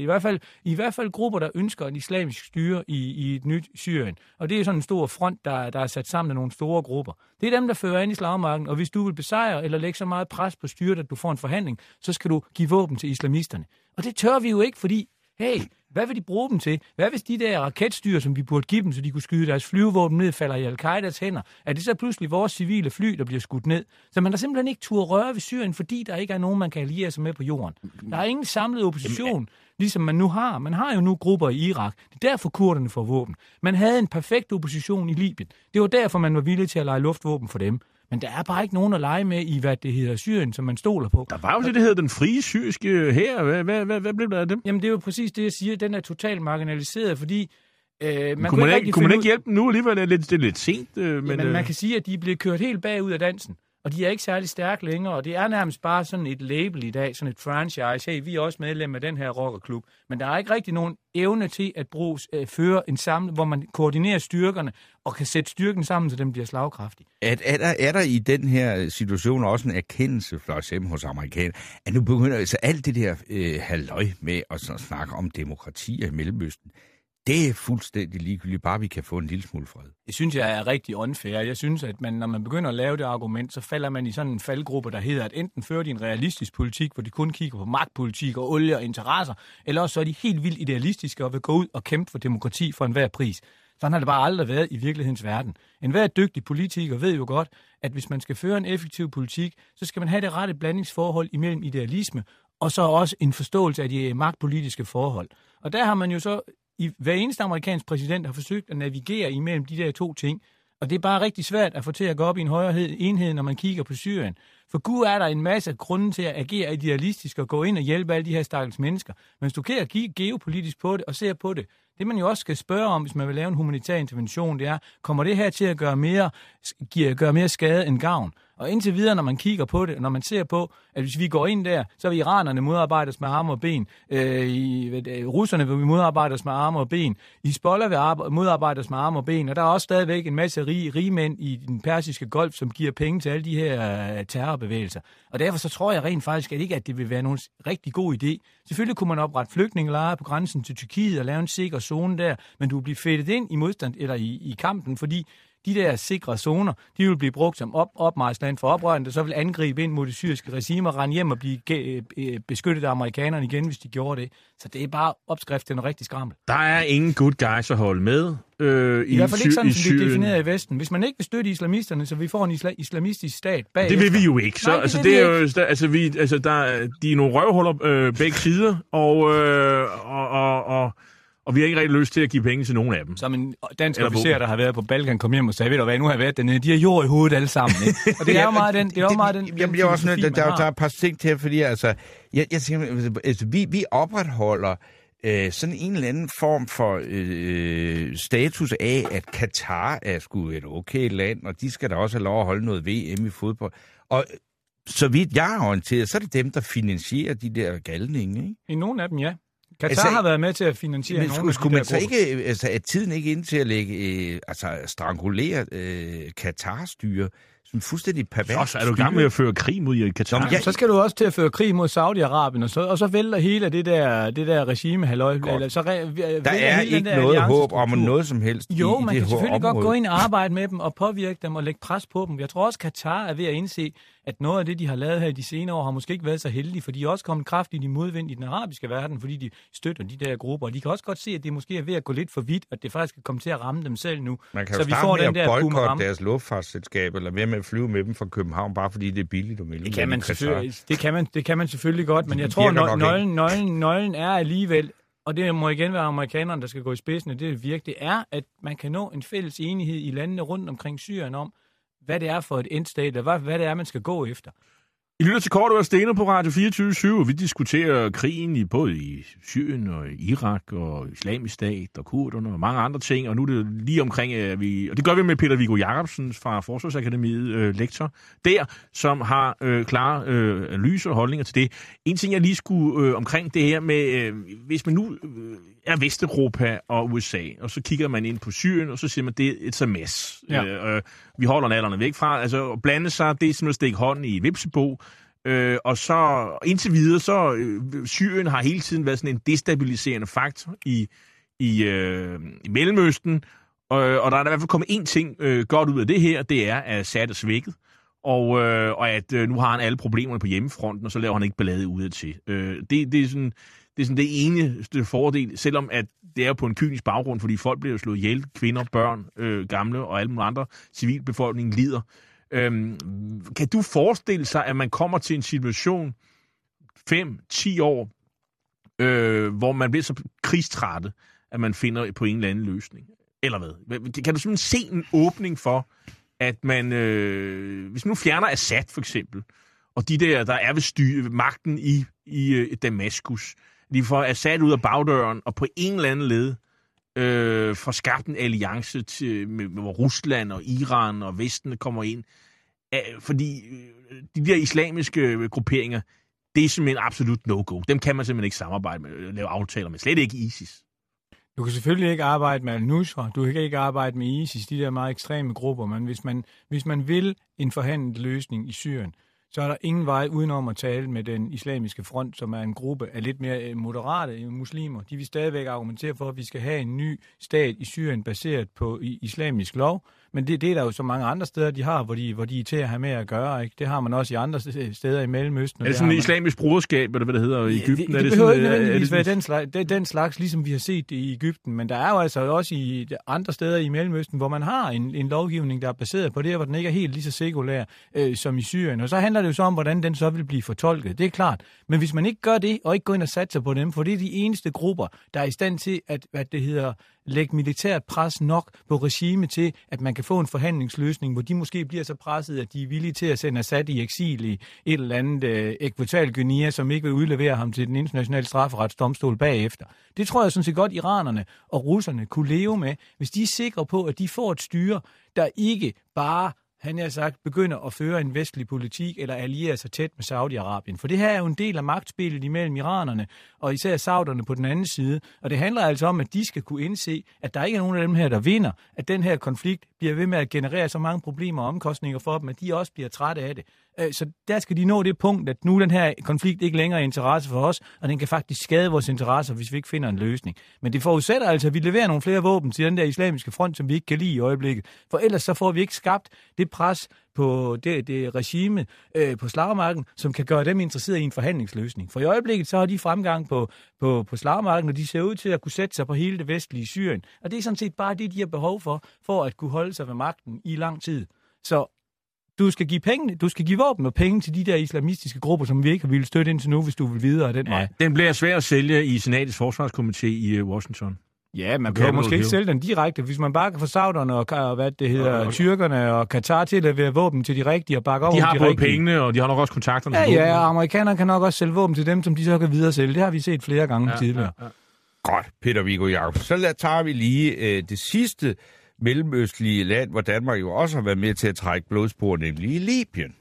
i hvert fald grupper, der ønsker en islamisk styre i et nyt Syrien. Og det er sådan en stor front, der er sat sammen af nogle store grupper. Det er dem, der fører ind i slagmarken, og hvis du vil besejre eller lægge så meget pres på styret, at du får en forhandling, så skal du give våben til islamisterne. Og det tør vi jo ikke, fordi, hey, hvad vil de bruge dem til? Hvad hvis de der raketstyr, som vi burde give dem, så de kunne skyde deres flyvevåben ned, falder i Al-Qaidas hænder? Er det så pludselig vores civile fly, der bliver skudt ned? Så man har simpelthen ikke turde røre ved Syrien, fordi der ikke er nogen, man kan alliere sig med på jorden. Der er ingen samlet opposition, ligesom man nu har. Man har jo nu grupper i Irak. Det er derfor kurderne får våben. Man havde en perfekt opposition i Libyen. Det var derfor, man var villig til at lege luftvåben for dem. Men der er bare ikke nogen at lege med i, hvad det hedder Syrien, som man stoler på. Der var jo det hedder den frie syriske hær. Hvad blev der af dem? Jamen, det er jo præcis det, jeg siger. Den er totalt marginaliseret, fordi kunne man ikke hjælpe dem nu alligevel? Det er lidt sent. Men man kan sige, at de bliver kørt helt bagud af dansen. Og de er ikke særlig stærke længere, og det er nærmest bare sådan et label i dag, sådan et franchise. Hey, vi er også medlem af den her rockerklub. Men der er ikke rigtig nogen evne til at føre en samling, hvor man koordinerer styrkerne og kan sætte styrken sammen, så den bliver slagkraftig. Er der i den her situation også en erkendelse for eksempel hos amerikanerne, at nu begynder altså alt det der halløj med at snakke om demokrati i Mellemøsten? Det er fuldstændig ligegyldigt, bare vi kan få en lille smule fred. Det synes jeg er rigtig unfair. Jeg synes, at når man begynder at lave det argument, så falder man i sådan en faldgruppe, der hedder, at enten fører de en realistisk politik, hvor de kun kigger på magtpolitik og olie og interesser, eller også så er de helt vildt idealistiske og vil gå ud og kæmpe for demokrati for enhver pris. Sådan har det bare aldrig været i virkelighedens verden. Enhver dygtig politiker ved jo godt, at hvis man skal føre en effektiv politik, så skal man have det rette blandingsforhold imellem idealisme og så også en forståelse af de magtpolitiske forhold. Og der har man jo så hver eneste amerikansk præsident har forsøgt at navigere imellem de der to ting, og det er bare rigtig svært at få til at gå op i en højere enhed, når man kigger på Syrien. For Gud er der en masse grunde til at agere idealistisk og gå ind og hjælpe alle de her stakkels mennesker. Men hvis du kan kigge geopolitisk på det og ser på det, det man jo også skal spørge om, hvis man vil lave en humanitær intervention, det er, kommer det her til at gøre mere skade end gavn? Og indtil videre, når man kigger på det, og når man ser på, at hvis vi går ind der, så vil iranerne modarbejdes med arme og ben. Russerne vil modarbejdes med arme og ben. Hizbollah vil modarbejdes med arme og ben. Og der er også stadigvæk en masse rige mænd i den persiske golf, som giver penge til alle de her terrorbevægelser. Og derfor så tror jeg rent faktisk at det vil være nogen rigtig god idé. Selvfølgelig kunne man oprette flygtningelejre på grænsen til Tyrkiet og lave en sikker zone der, men du vil blive fedtet ind i modstand eller i kampen, fordi De der sikre zoner, de vil blive brugt som opmarchland for oprørerne, der så vil angribe ind mod det syriske regime og rende hjem og blive beskyttet af amerikanerne igen, hvis de gjorde det. Så det er bare opskrift til en rigtig skrammel. Der er ingen good guys at holde med i hvert fald ikke sådan, som det er defineret i Vesten. Hvis man ikke vil støtte islamisterne, så vi får en islamistisk stat bagefter. Det vil vi jo ikke. Så, Nej, de er nogle røvhuller begge sider, og vi har ikke rigtig lyst til at give penge til nogen af dem. Som en dansk officer, der har været på Balkan, kom hjem og sagde, ved du hvad, nu har jeg været dernede, de har jord i hovedet alle sammen. Ikke? Og det er jo meget den, jeg bliver også nødt, der er et par ting til, fordi altså, jeg tænker, altså, vi opretholder sådan en eller anden form for status af, at Katar er sgu et okay land, og de skal da også have lov at holde noget VM i fodbold. Og så vidt jeg har orienteret, så er det dem, der finansierer de der galninge, ikke? I nogle af dem, ja. Katar har været med til at finansiere nogle af de skulle man så grupper. ikke, altså er tiden ikke ind til at lægge, strangulere Katar-styre, som fuldstændig pervers? Så er du i gang med at føre krig mod Katar? Ja, så skal du også til at føre krig mod Saudi-Arabien, og så vælter hele det der regime, halløj. Der er ikke noget håb om noget som helst jo, i man det kan selvfølgelig område. godt gå ind og arbejde med dem og påvirke dem og lægge pres på dem. Jeg tror også, Katar er ved at indse, at noget af det, de har lavet her i de senere år, har måske ikke været så heldige, for de er også kommet kraftigt i modvind i den arabiske verden, fordi de støtter de der grupper. Og de kan også godt se, at det måske er ved at gå lidt for vidt, at det faktisk kan komme til at ramme dem selv nu. Man kan jo starte med at boykotte deres luftfartsselskab, eller være med at flyve med dem fra København, bare fordi det er billigt og mellem. Det kan man selvfølgelig godt, men jeg tror, nøglen er alligevel, og det må igen være amerikanerne, der skal gå i spidsen, og det virkelig er, at man kan nå en fælles enighed i landene rundt omkring Syrien om, hvad det er for et endstat, og hvad det er, man skal gå efter. I lytter til Kort og Stener på Radio 24/7, og vi diskuterer krigen både i Syrien og Irak og Islamisk Stat og kurderne og mange andre ting, og nu er det lige omkring, og det gør vi med Peter Viggo Jacobsen fra Forsvarsakademiet, lektor der, som har klare analyser og holdninger til det. En ting, jeg lige skulle omkring det her med, hvis man nu er Vesteuropa og USA, og så kigger man ind på Syrien, og så siger man, det er et mess. Ja. Vi holder nallerne væk fra, altså at blande sig, det er simpelthen at stikke hånden i vipsebo. Og så indtil videre, så Syrien har hele tiden været sådan en destabiliserende faktor i Mellemøsten, og der er i hvert fald kommet én ting godt ud af det her, det er, at Assad er svækket, og at nu har han alle problemerne på hjemmefronten, og så laver han ikke ballade udadtil. Det er sådan det eneste fordel, selvom at det er på en kynisk baggrund, fordi folk bliver slået ihjel, kvinder, børn, gamle og alle mulige andre, civilbefolkningen lider. Kan du forestille sig, at man kommer til en situation 5-10 år, hvor man bliver så krigstrætte, at man finder på en eller anden løsning? Eller hvad? Kan du simpelthen se en åbning for, at man, hvis man nu fjerner Assad for eksempel, og de der er ved styre magten i Damaskus, de får Assad ud af bagdøren, og på en eller anden led får skabt en alliance med Rusland og Iran og Vesten kommer ind. Fordi de der islamiske grupperinger, det er simpelthen absolut no-go. Dem kan man simpelthen ikke samarbejde med, lave aftaler med. Slet ikke ISIS. Du kan selvfølgelig ikke arbejde med al-Nusra, du kan ikke arbejde med ISIS, de der meget ekstreme grupper, men hvis man vil en forhandlet løsning i Syrien, så er der ingen vej udenom at tale med den islamiske front, som er en gruppe af lidt mere moderate muslimer. De vil stadigvæk argumentere for, at vi skal have en ny stat i Syrien baseret på islamisk lov. Men det er der jo så mange andre steder, de har, hvor de er til at have med at gøre. Ikke? Det har man også i andre steder i Mellemøsten. Er det sådan et islamisk broderskab, eller hvad det hedder i Egypten? Det behøver ikke nødvendigvis være den slags, ligesom vi har set det i Egypten. Men der er jo altså også i andre steder i Mellemøsten, hvor man har en lovgivning, der er baseret på det, hvor den ikke er helt lige så sekulær som i Syrien. Og så handler det jo så om, hvordan den så vil blive fortolket. Det er klart. Men hvis man ikke gør det, og ikke går ind og satser på dem, for det er de eneste grupper, der er i stand til at lægge militært pres nok på regime til, at man kan få en forhandlingsløsning, hvor de måske bliver så presset, at de er villige til at sende Assad i eksil i et eller andet Ækvatorial Guinea, som ikke vil udlevere ham til den internationale strafferetsdomstol bagefter. Det tror jeg sådan set godt, iranerne og russerne kunne leve med, hvis de er sikre på, at de får et styre, der ikke bare han har sagt, begynder at føre en vestlig politik eller alliere sig tæt med Saudi-Arabien. For det her er jo en del af magtspillet imellem iranerne og især sauderne på den anden side. Og det handler altså om, at de skal kunne indse, at der ikke er nogen af dem her, der vinder. At den her konflikt bliver ved med at generere så mange problemer og omkostninger for dem, at de også bliver trætte af det. Så der skal de nå det punkt, at nu den her konflikt ikke længere er interesse for os, og den kan faktisk skade vores interesser, hvis vi ikke finder en løsning. Men det forudsætter altså, at vi leverer nogle flere våben til den der islamiske front, som vi ikke kan lide i øjeblikket. For ellers så får vi ikke skabt det pres på det regime på slagmarken, som kan gøre dem interesseret i en forhandlingsløsning. For i øjeblikket så har de fremgang på slagmarken, og de ser ud til at kunne sætte sig på hele det vestlige Syrien. Og det er sådan set bare det, de har behov for at kunne holde sig ved magten i lang tid. Så du skal give våben og penge til de der islamistiske grupper, som vi ikke har ville støtte indtil nu, hvis du vil videre af den vej. Den bliver svær at sælge i Senatets forsvarskomité i Washington. Ja, man kan måske ikke sælge den direkte, hvis man bare kan få sauderne og tyrkerne og Katar til at levere våben til de rigtige og bakke over de rigtige. De har både pengene, og de har nok også kontakterne. Ja, og amerikanerne kan nok også sælge våben til dem, som de så kan videre sælge. Det har vi set flere gange tidligere. Ja. Godt, Peter Viggo Jacobsen. Så tager vi lige det sidste mellemøstlige land, hvor Danmark jo også har været med til at trække blodspor, nemlig Libyen.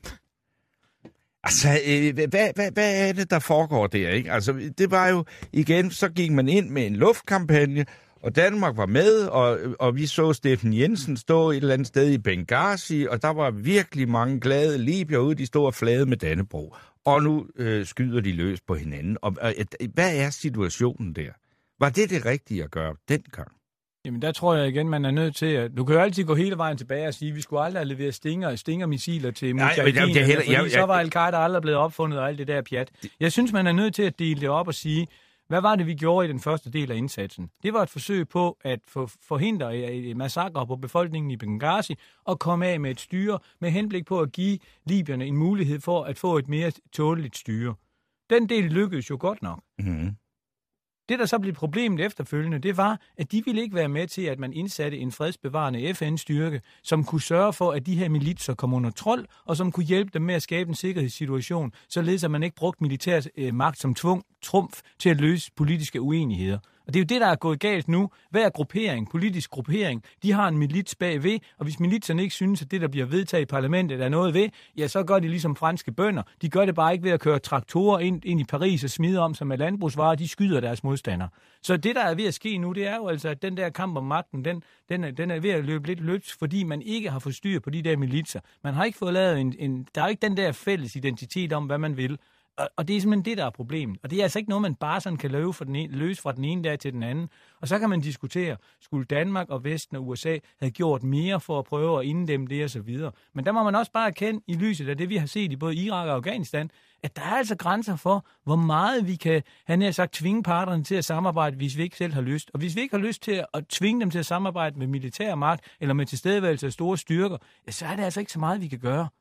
Altså, hvad er det, der foregår der, ikke? Altså, det var jo, igen, så gik man ind med en luftkampagne, og Danmark var med, og vi så Steffen Jensen stå et eller andet sted i Benghazi, og der var virkelig mange glade libyer ude, de stod og flade med Dannebrog. Og nu skyder de løs på hinanden. Og hvad er situationen der? Var det rigtige at gøre dengang? Jamen der tror jeg igen, man er nødt til at... Du kan jo altid gå hele vejen tilbage og sige, at vi skulle aldrig have leveret stingermissiler til mujahedin, fordi så var Al-Qaida aldrig blevet opfundet og alt det der pjat. Jeg synes, man er nødt til at dele det op og sige, hvad var det, vi gjorde i den første del af indsatsen? Det var et forsøg på at forhindre massakre på befolkningen i Benghazi og komme af med et styre med henblik på at give libyerne en mulighed for at få et mere tåleligt styre. Den del lykkedes jo godt nok. Mm-hmm. Det, der så blev problemet efterfølgende, det var, at de ville ikke være med til, at man indsatte en fredsbevarende FN-styrke, som kunne sørge for, at de her militser kom under kontrol, og som kunne hjælpe dem med at skabe en sikkerhedssituation, således at man ikke brugte militær magt som trumf til at løse politiske uenigheder. Og det er jo det, der er gået galt nu. Hver gruppering, politisk gruppering, de har en milits bagved, og hvis militserne ikke synes, at det, der bliver vedtaget i parlamentet, er noget ved, ja, så gør de ligesom franske bønder. De gør det bare ikke ved at køre traktorer ind i Paris og smide om sig med landbrugsvarer, de skyder deres modstandere. Så det, der er ved at ske nu, det er jo altså, at den der kamp om magten, den er ved at løbe lidt løbsk, fordi man ikke har fået styr på de der militser. Man har ikke fået lavet der er ikke den der fælles identitet om, hvad man vil. Og det er simpelthen det, der er problemet. Og det er altså ikke noget, man bare sådan kan løse fra den ene dag til den anden. Og så kan man diskutere, skulle Danmark og Vesten og USA have gjort mere for at prøve at inddæmme det og så videre. Men der må man også bare erkende i lyset af det, vi har set i både Irak og Afghanistan, at der er altså grænser for, hvor meget vi kan, han har sagt, tvinge parterne til at samarbejde, hvis vi ikke selv har lyst. Og hvis vi ikke har lyst til at tvinge dem til at samarbejde med militær magt eller med tilstedeværelse af store styrker, ja, så er det altså ikke så meget, vi kan gøre.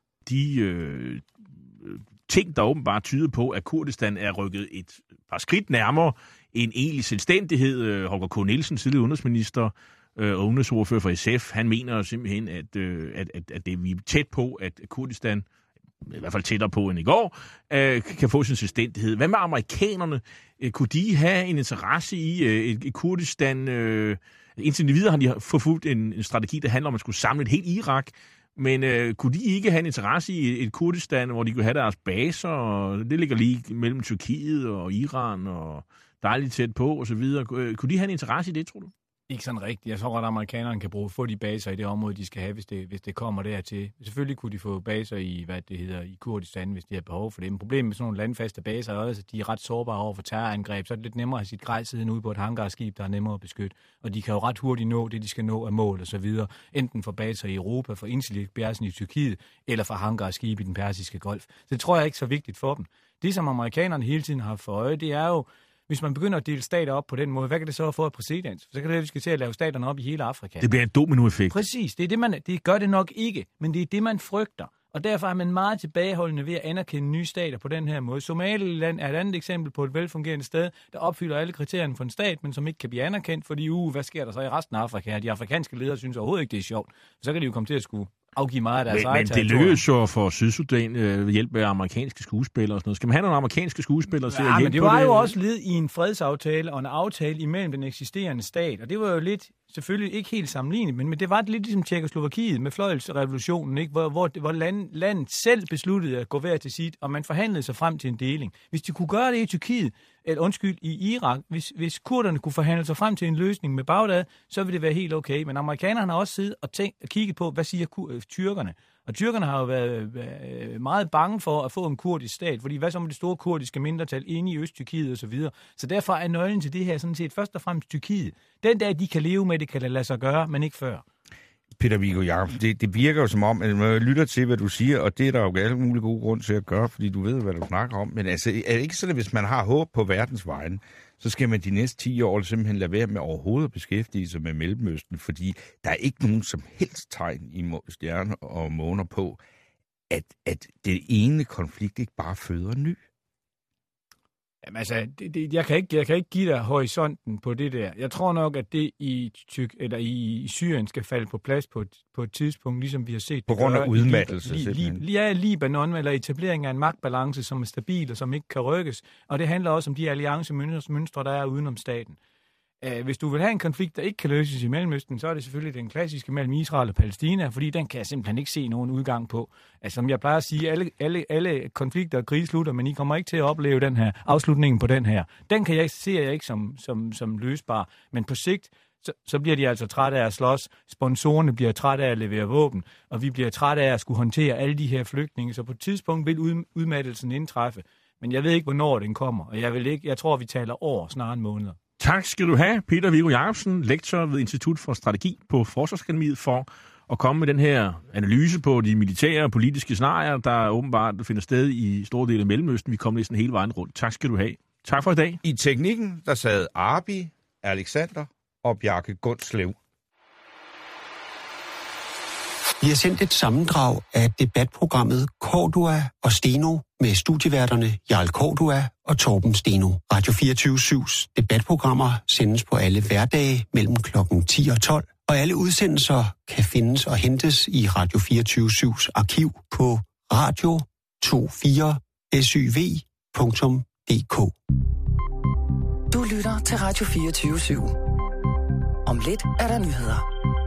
Ting, der åbenbart tyder på, at Kurdistan er rykket et par skridt nærmere en egentlig selvstændighed. Holger K. Nielsen, tidligere udenrigsminister og udenrigsordfører for SF, han mener simpelthen, at det vi er tæt på, at Kurdistan, i hvert fald tættere på end i går, kan få sin selvstændighed. Hvad med amerikanerne? Kunne de have en interesse i Kurdistan? Indtil videre har de forfulgt en strategi, der handler om, at man skulle samle et helt Irak. Men kunne de ikke have en interesse i et Kurdistan, hvor de kunne have deres baser, og det ligger lige mellem Tyrkiet og Iran, og dejligt tæt på, og så videre. Kunne de have en interesse i det, tror du? Ikke sådan rigtigt. Jeg tror, at amerikanerne kan få de baser i det område, de skal have, hvis det kommer dertil. Selvfølgelig kunne de få baser i, i Kurdistan, hvis de har behov for det. Men problemet med sådan nogle landfaste baser er også, at de er ret sårbare over for terrorangreb. Så er det lidt nemmere at have sit grej siddende ude på et hangarskib, der er nemmere at beskytte. Og de kan jo ret hurtigt nå det, de skal nå af mål og så videre. Enten for baser i Europa, for Inselbjergen i Tyrkiet, eller for hangarskib i den Persiske Golf. Så det tror jeg ikke så vigtigt for dem. Det, som amerikanerne hele tiden har for øje, det er jo, hvis man begynder at dele stater op på den måde, hvad kan det så få af præcedens? Så kan det være, at vi skal til at lave staterne op i hele Afrika. Det bliver en dominoeffekt. Præcis. Det gør det nok ikke, men det er det, man frygter. Og derfor er man meget tilbageholdende ved at anerkende nye stater på den her måde. Somaliland er et andet eksempel på et velfungerende sted, der opfylder alle kriterierne for en stat, men som ikke kan blive anerkendt, fordi hvad sker der så i resten af Afrika? De afrikanske ledere synes overhovedet ikke, det er sjovt. Så kan de jo komme til at skulle afgive meget af deres eget territorium. Men det lykkedes jo for Sydsudan ved hjælp af amerikanske skuespillere og sådan noget. Skal man have nogle amerikanske skuespillere til at hjælpe? Men det var jo også led i en fredsaftale og en aftale imellem den eksisterende stat, og det var jo lidt selvfølgelig ikke helt sammenlignet, men det var lidt ligesom Tjekkoslovakiet med fløjelsrevolutionen, ikke? Hvor landet selv besluttede at gå hver til sit, og man forhandlede sig frem til en deling. Hvis de kunne gøre det i Tyrkiet, eller i Irak, hvis kurderne kunne forhandle sig frem til en løsning med Bagdad, så ville det være helt okay. Men amerikanerne har også siddet og kigget på, hvad siger tyrkerne? Og tyrkerne har jo været meget bange for at få en kurdisk stat, fordi hvad så med det store kurdiske mindretal inde i Øst-Tyrkiet osv. Så derfor er nøglen til det her sådan set først og fremmest Tyrkiet. Den dag, de kan leve med det, kan det lade sig gøre, men ikke før. Peter Viggo Jacobsen, det virker jo som om, at man lytter til, hvad du siger, og det er der jo alle mulige gode grunde til at gøre, fordi du ved, hvad du snakker om. Men altså, er det ikke sådan, at hvis man har håb på verdens vegne, så skal man de næste 10 år simpelthen lade være med overhovedet at beskæftige sig med Mellemøsten, fordi der er ikke nogen som helst tegn i stjerner og måner på, at det ene konflikt ikke bare føder ny. Jamen altså, jeg kan ikke give dig horisonten på det der. Jeg tror nok, at det i Syrien skal falde på plads på et tidspunkt, ligesom vi har set. På grund af udmattelse, Libanon, eller etablering af en magtbalance, som er stabil og som ikke kan rykkes. Og det handler også om de alliancemønstre, der er udenom staten. Hvis du vil have en konflikt, der ikke kan løses i Mellemøsten, så er det selvfølgelig den klassiske mellem Israel og Palæstina, fordi den kan jeg simpelthen ikke se nogen udgang på. Altså, som jeg plejer at sige, alle konflikter og krige slutter, men I kommer ikke til at opleve den her afslutningen på den her. Den ser jeg ikke som løsbar, men på sigt, så bliver de altså trætte af at slås, sponsorerne bliver trætte af at levere våben, og vi bliver trætte af at skulle håndtere alle de her flygtninge, så på et tidspunkt vil udmattelsen indtræffe. Men jeg ved ikke, hvornår den kommer, og jeg tror, vi taler år snarere end måneder. Tak skal du have, Peter Viggo Jacobsen, lektor ved Institut for Strategi på Forsvarsakademiet, for at komme med den her analyse på de militære og politiske scenarier, der åbenbart finder sted i store dele af Mellemøsten. Vi kommer næsten hele vejen rundt. Tak skal du have. Tak for i dag. I teknikken, der sad Arbi, Alexander og Bjarke Gundslev. Vi har sendt et sammendrag af debatprogrammet Cordua og Steno med studieværterne Jarl Cordua og Torben Steno. Radio 24/7's debatprogrammer sendes på alle hverdage mellem klokken 10 og 12, og alle udsendelser kan findes og hentes i Radio 24/7's arkiv på radio24syv.dk. Du lytter til Radio 24/7. Om lidt er der nyheder.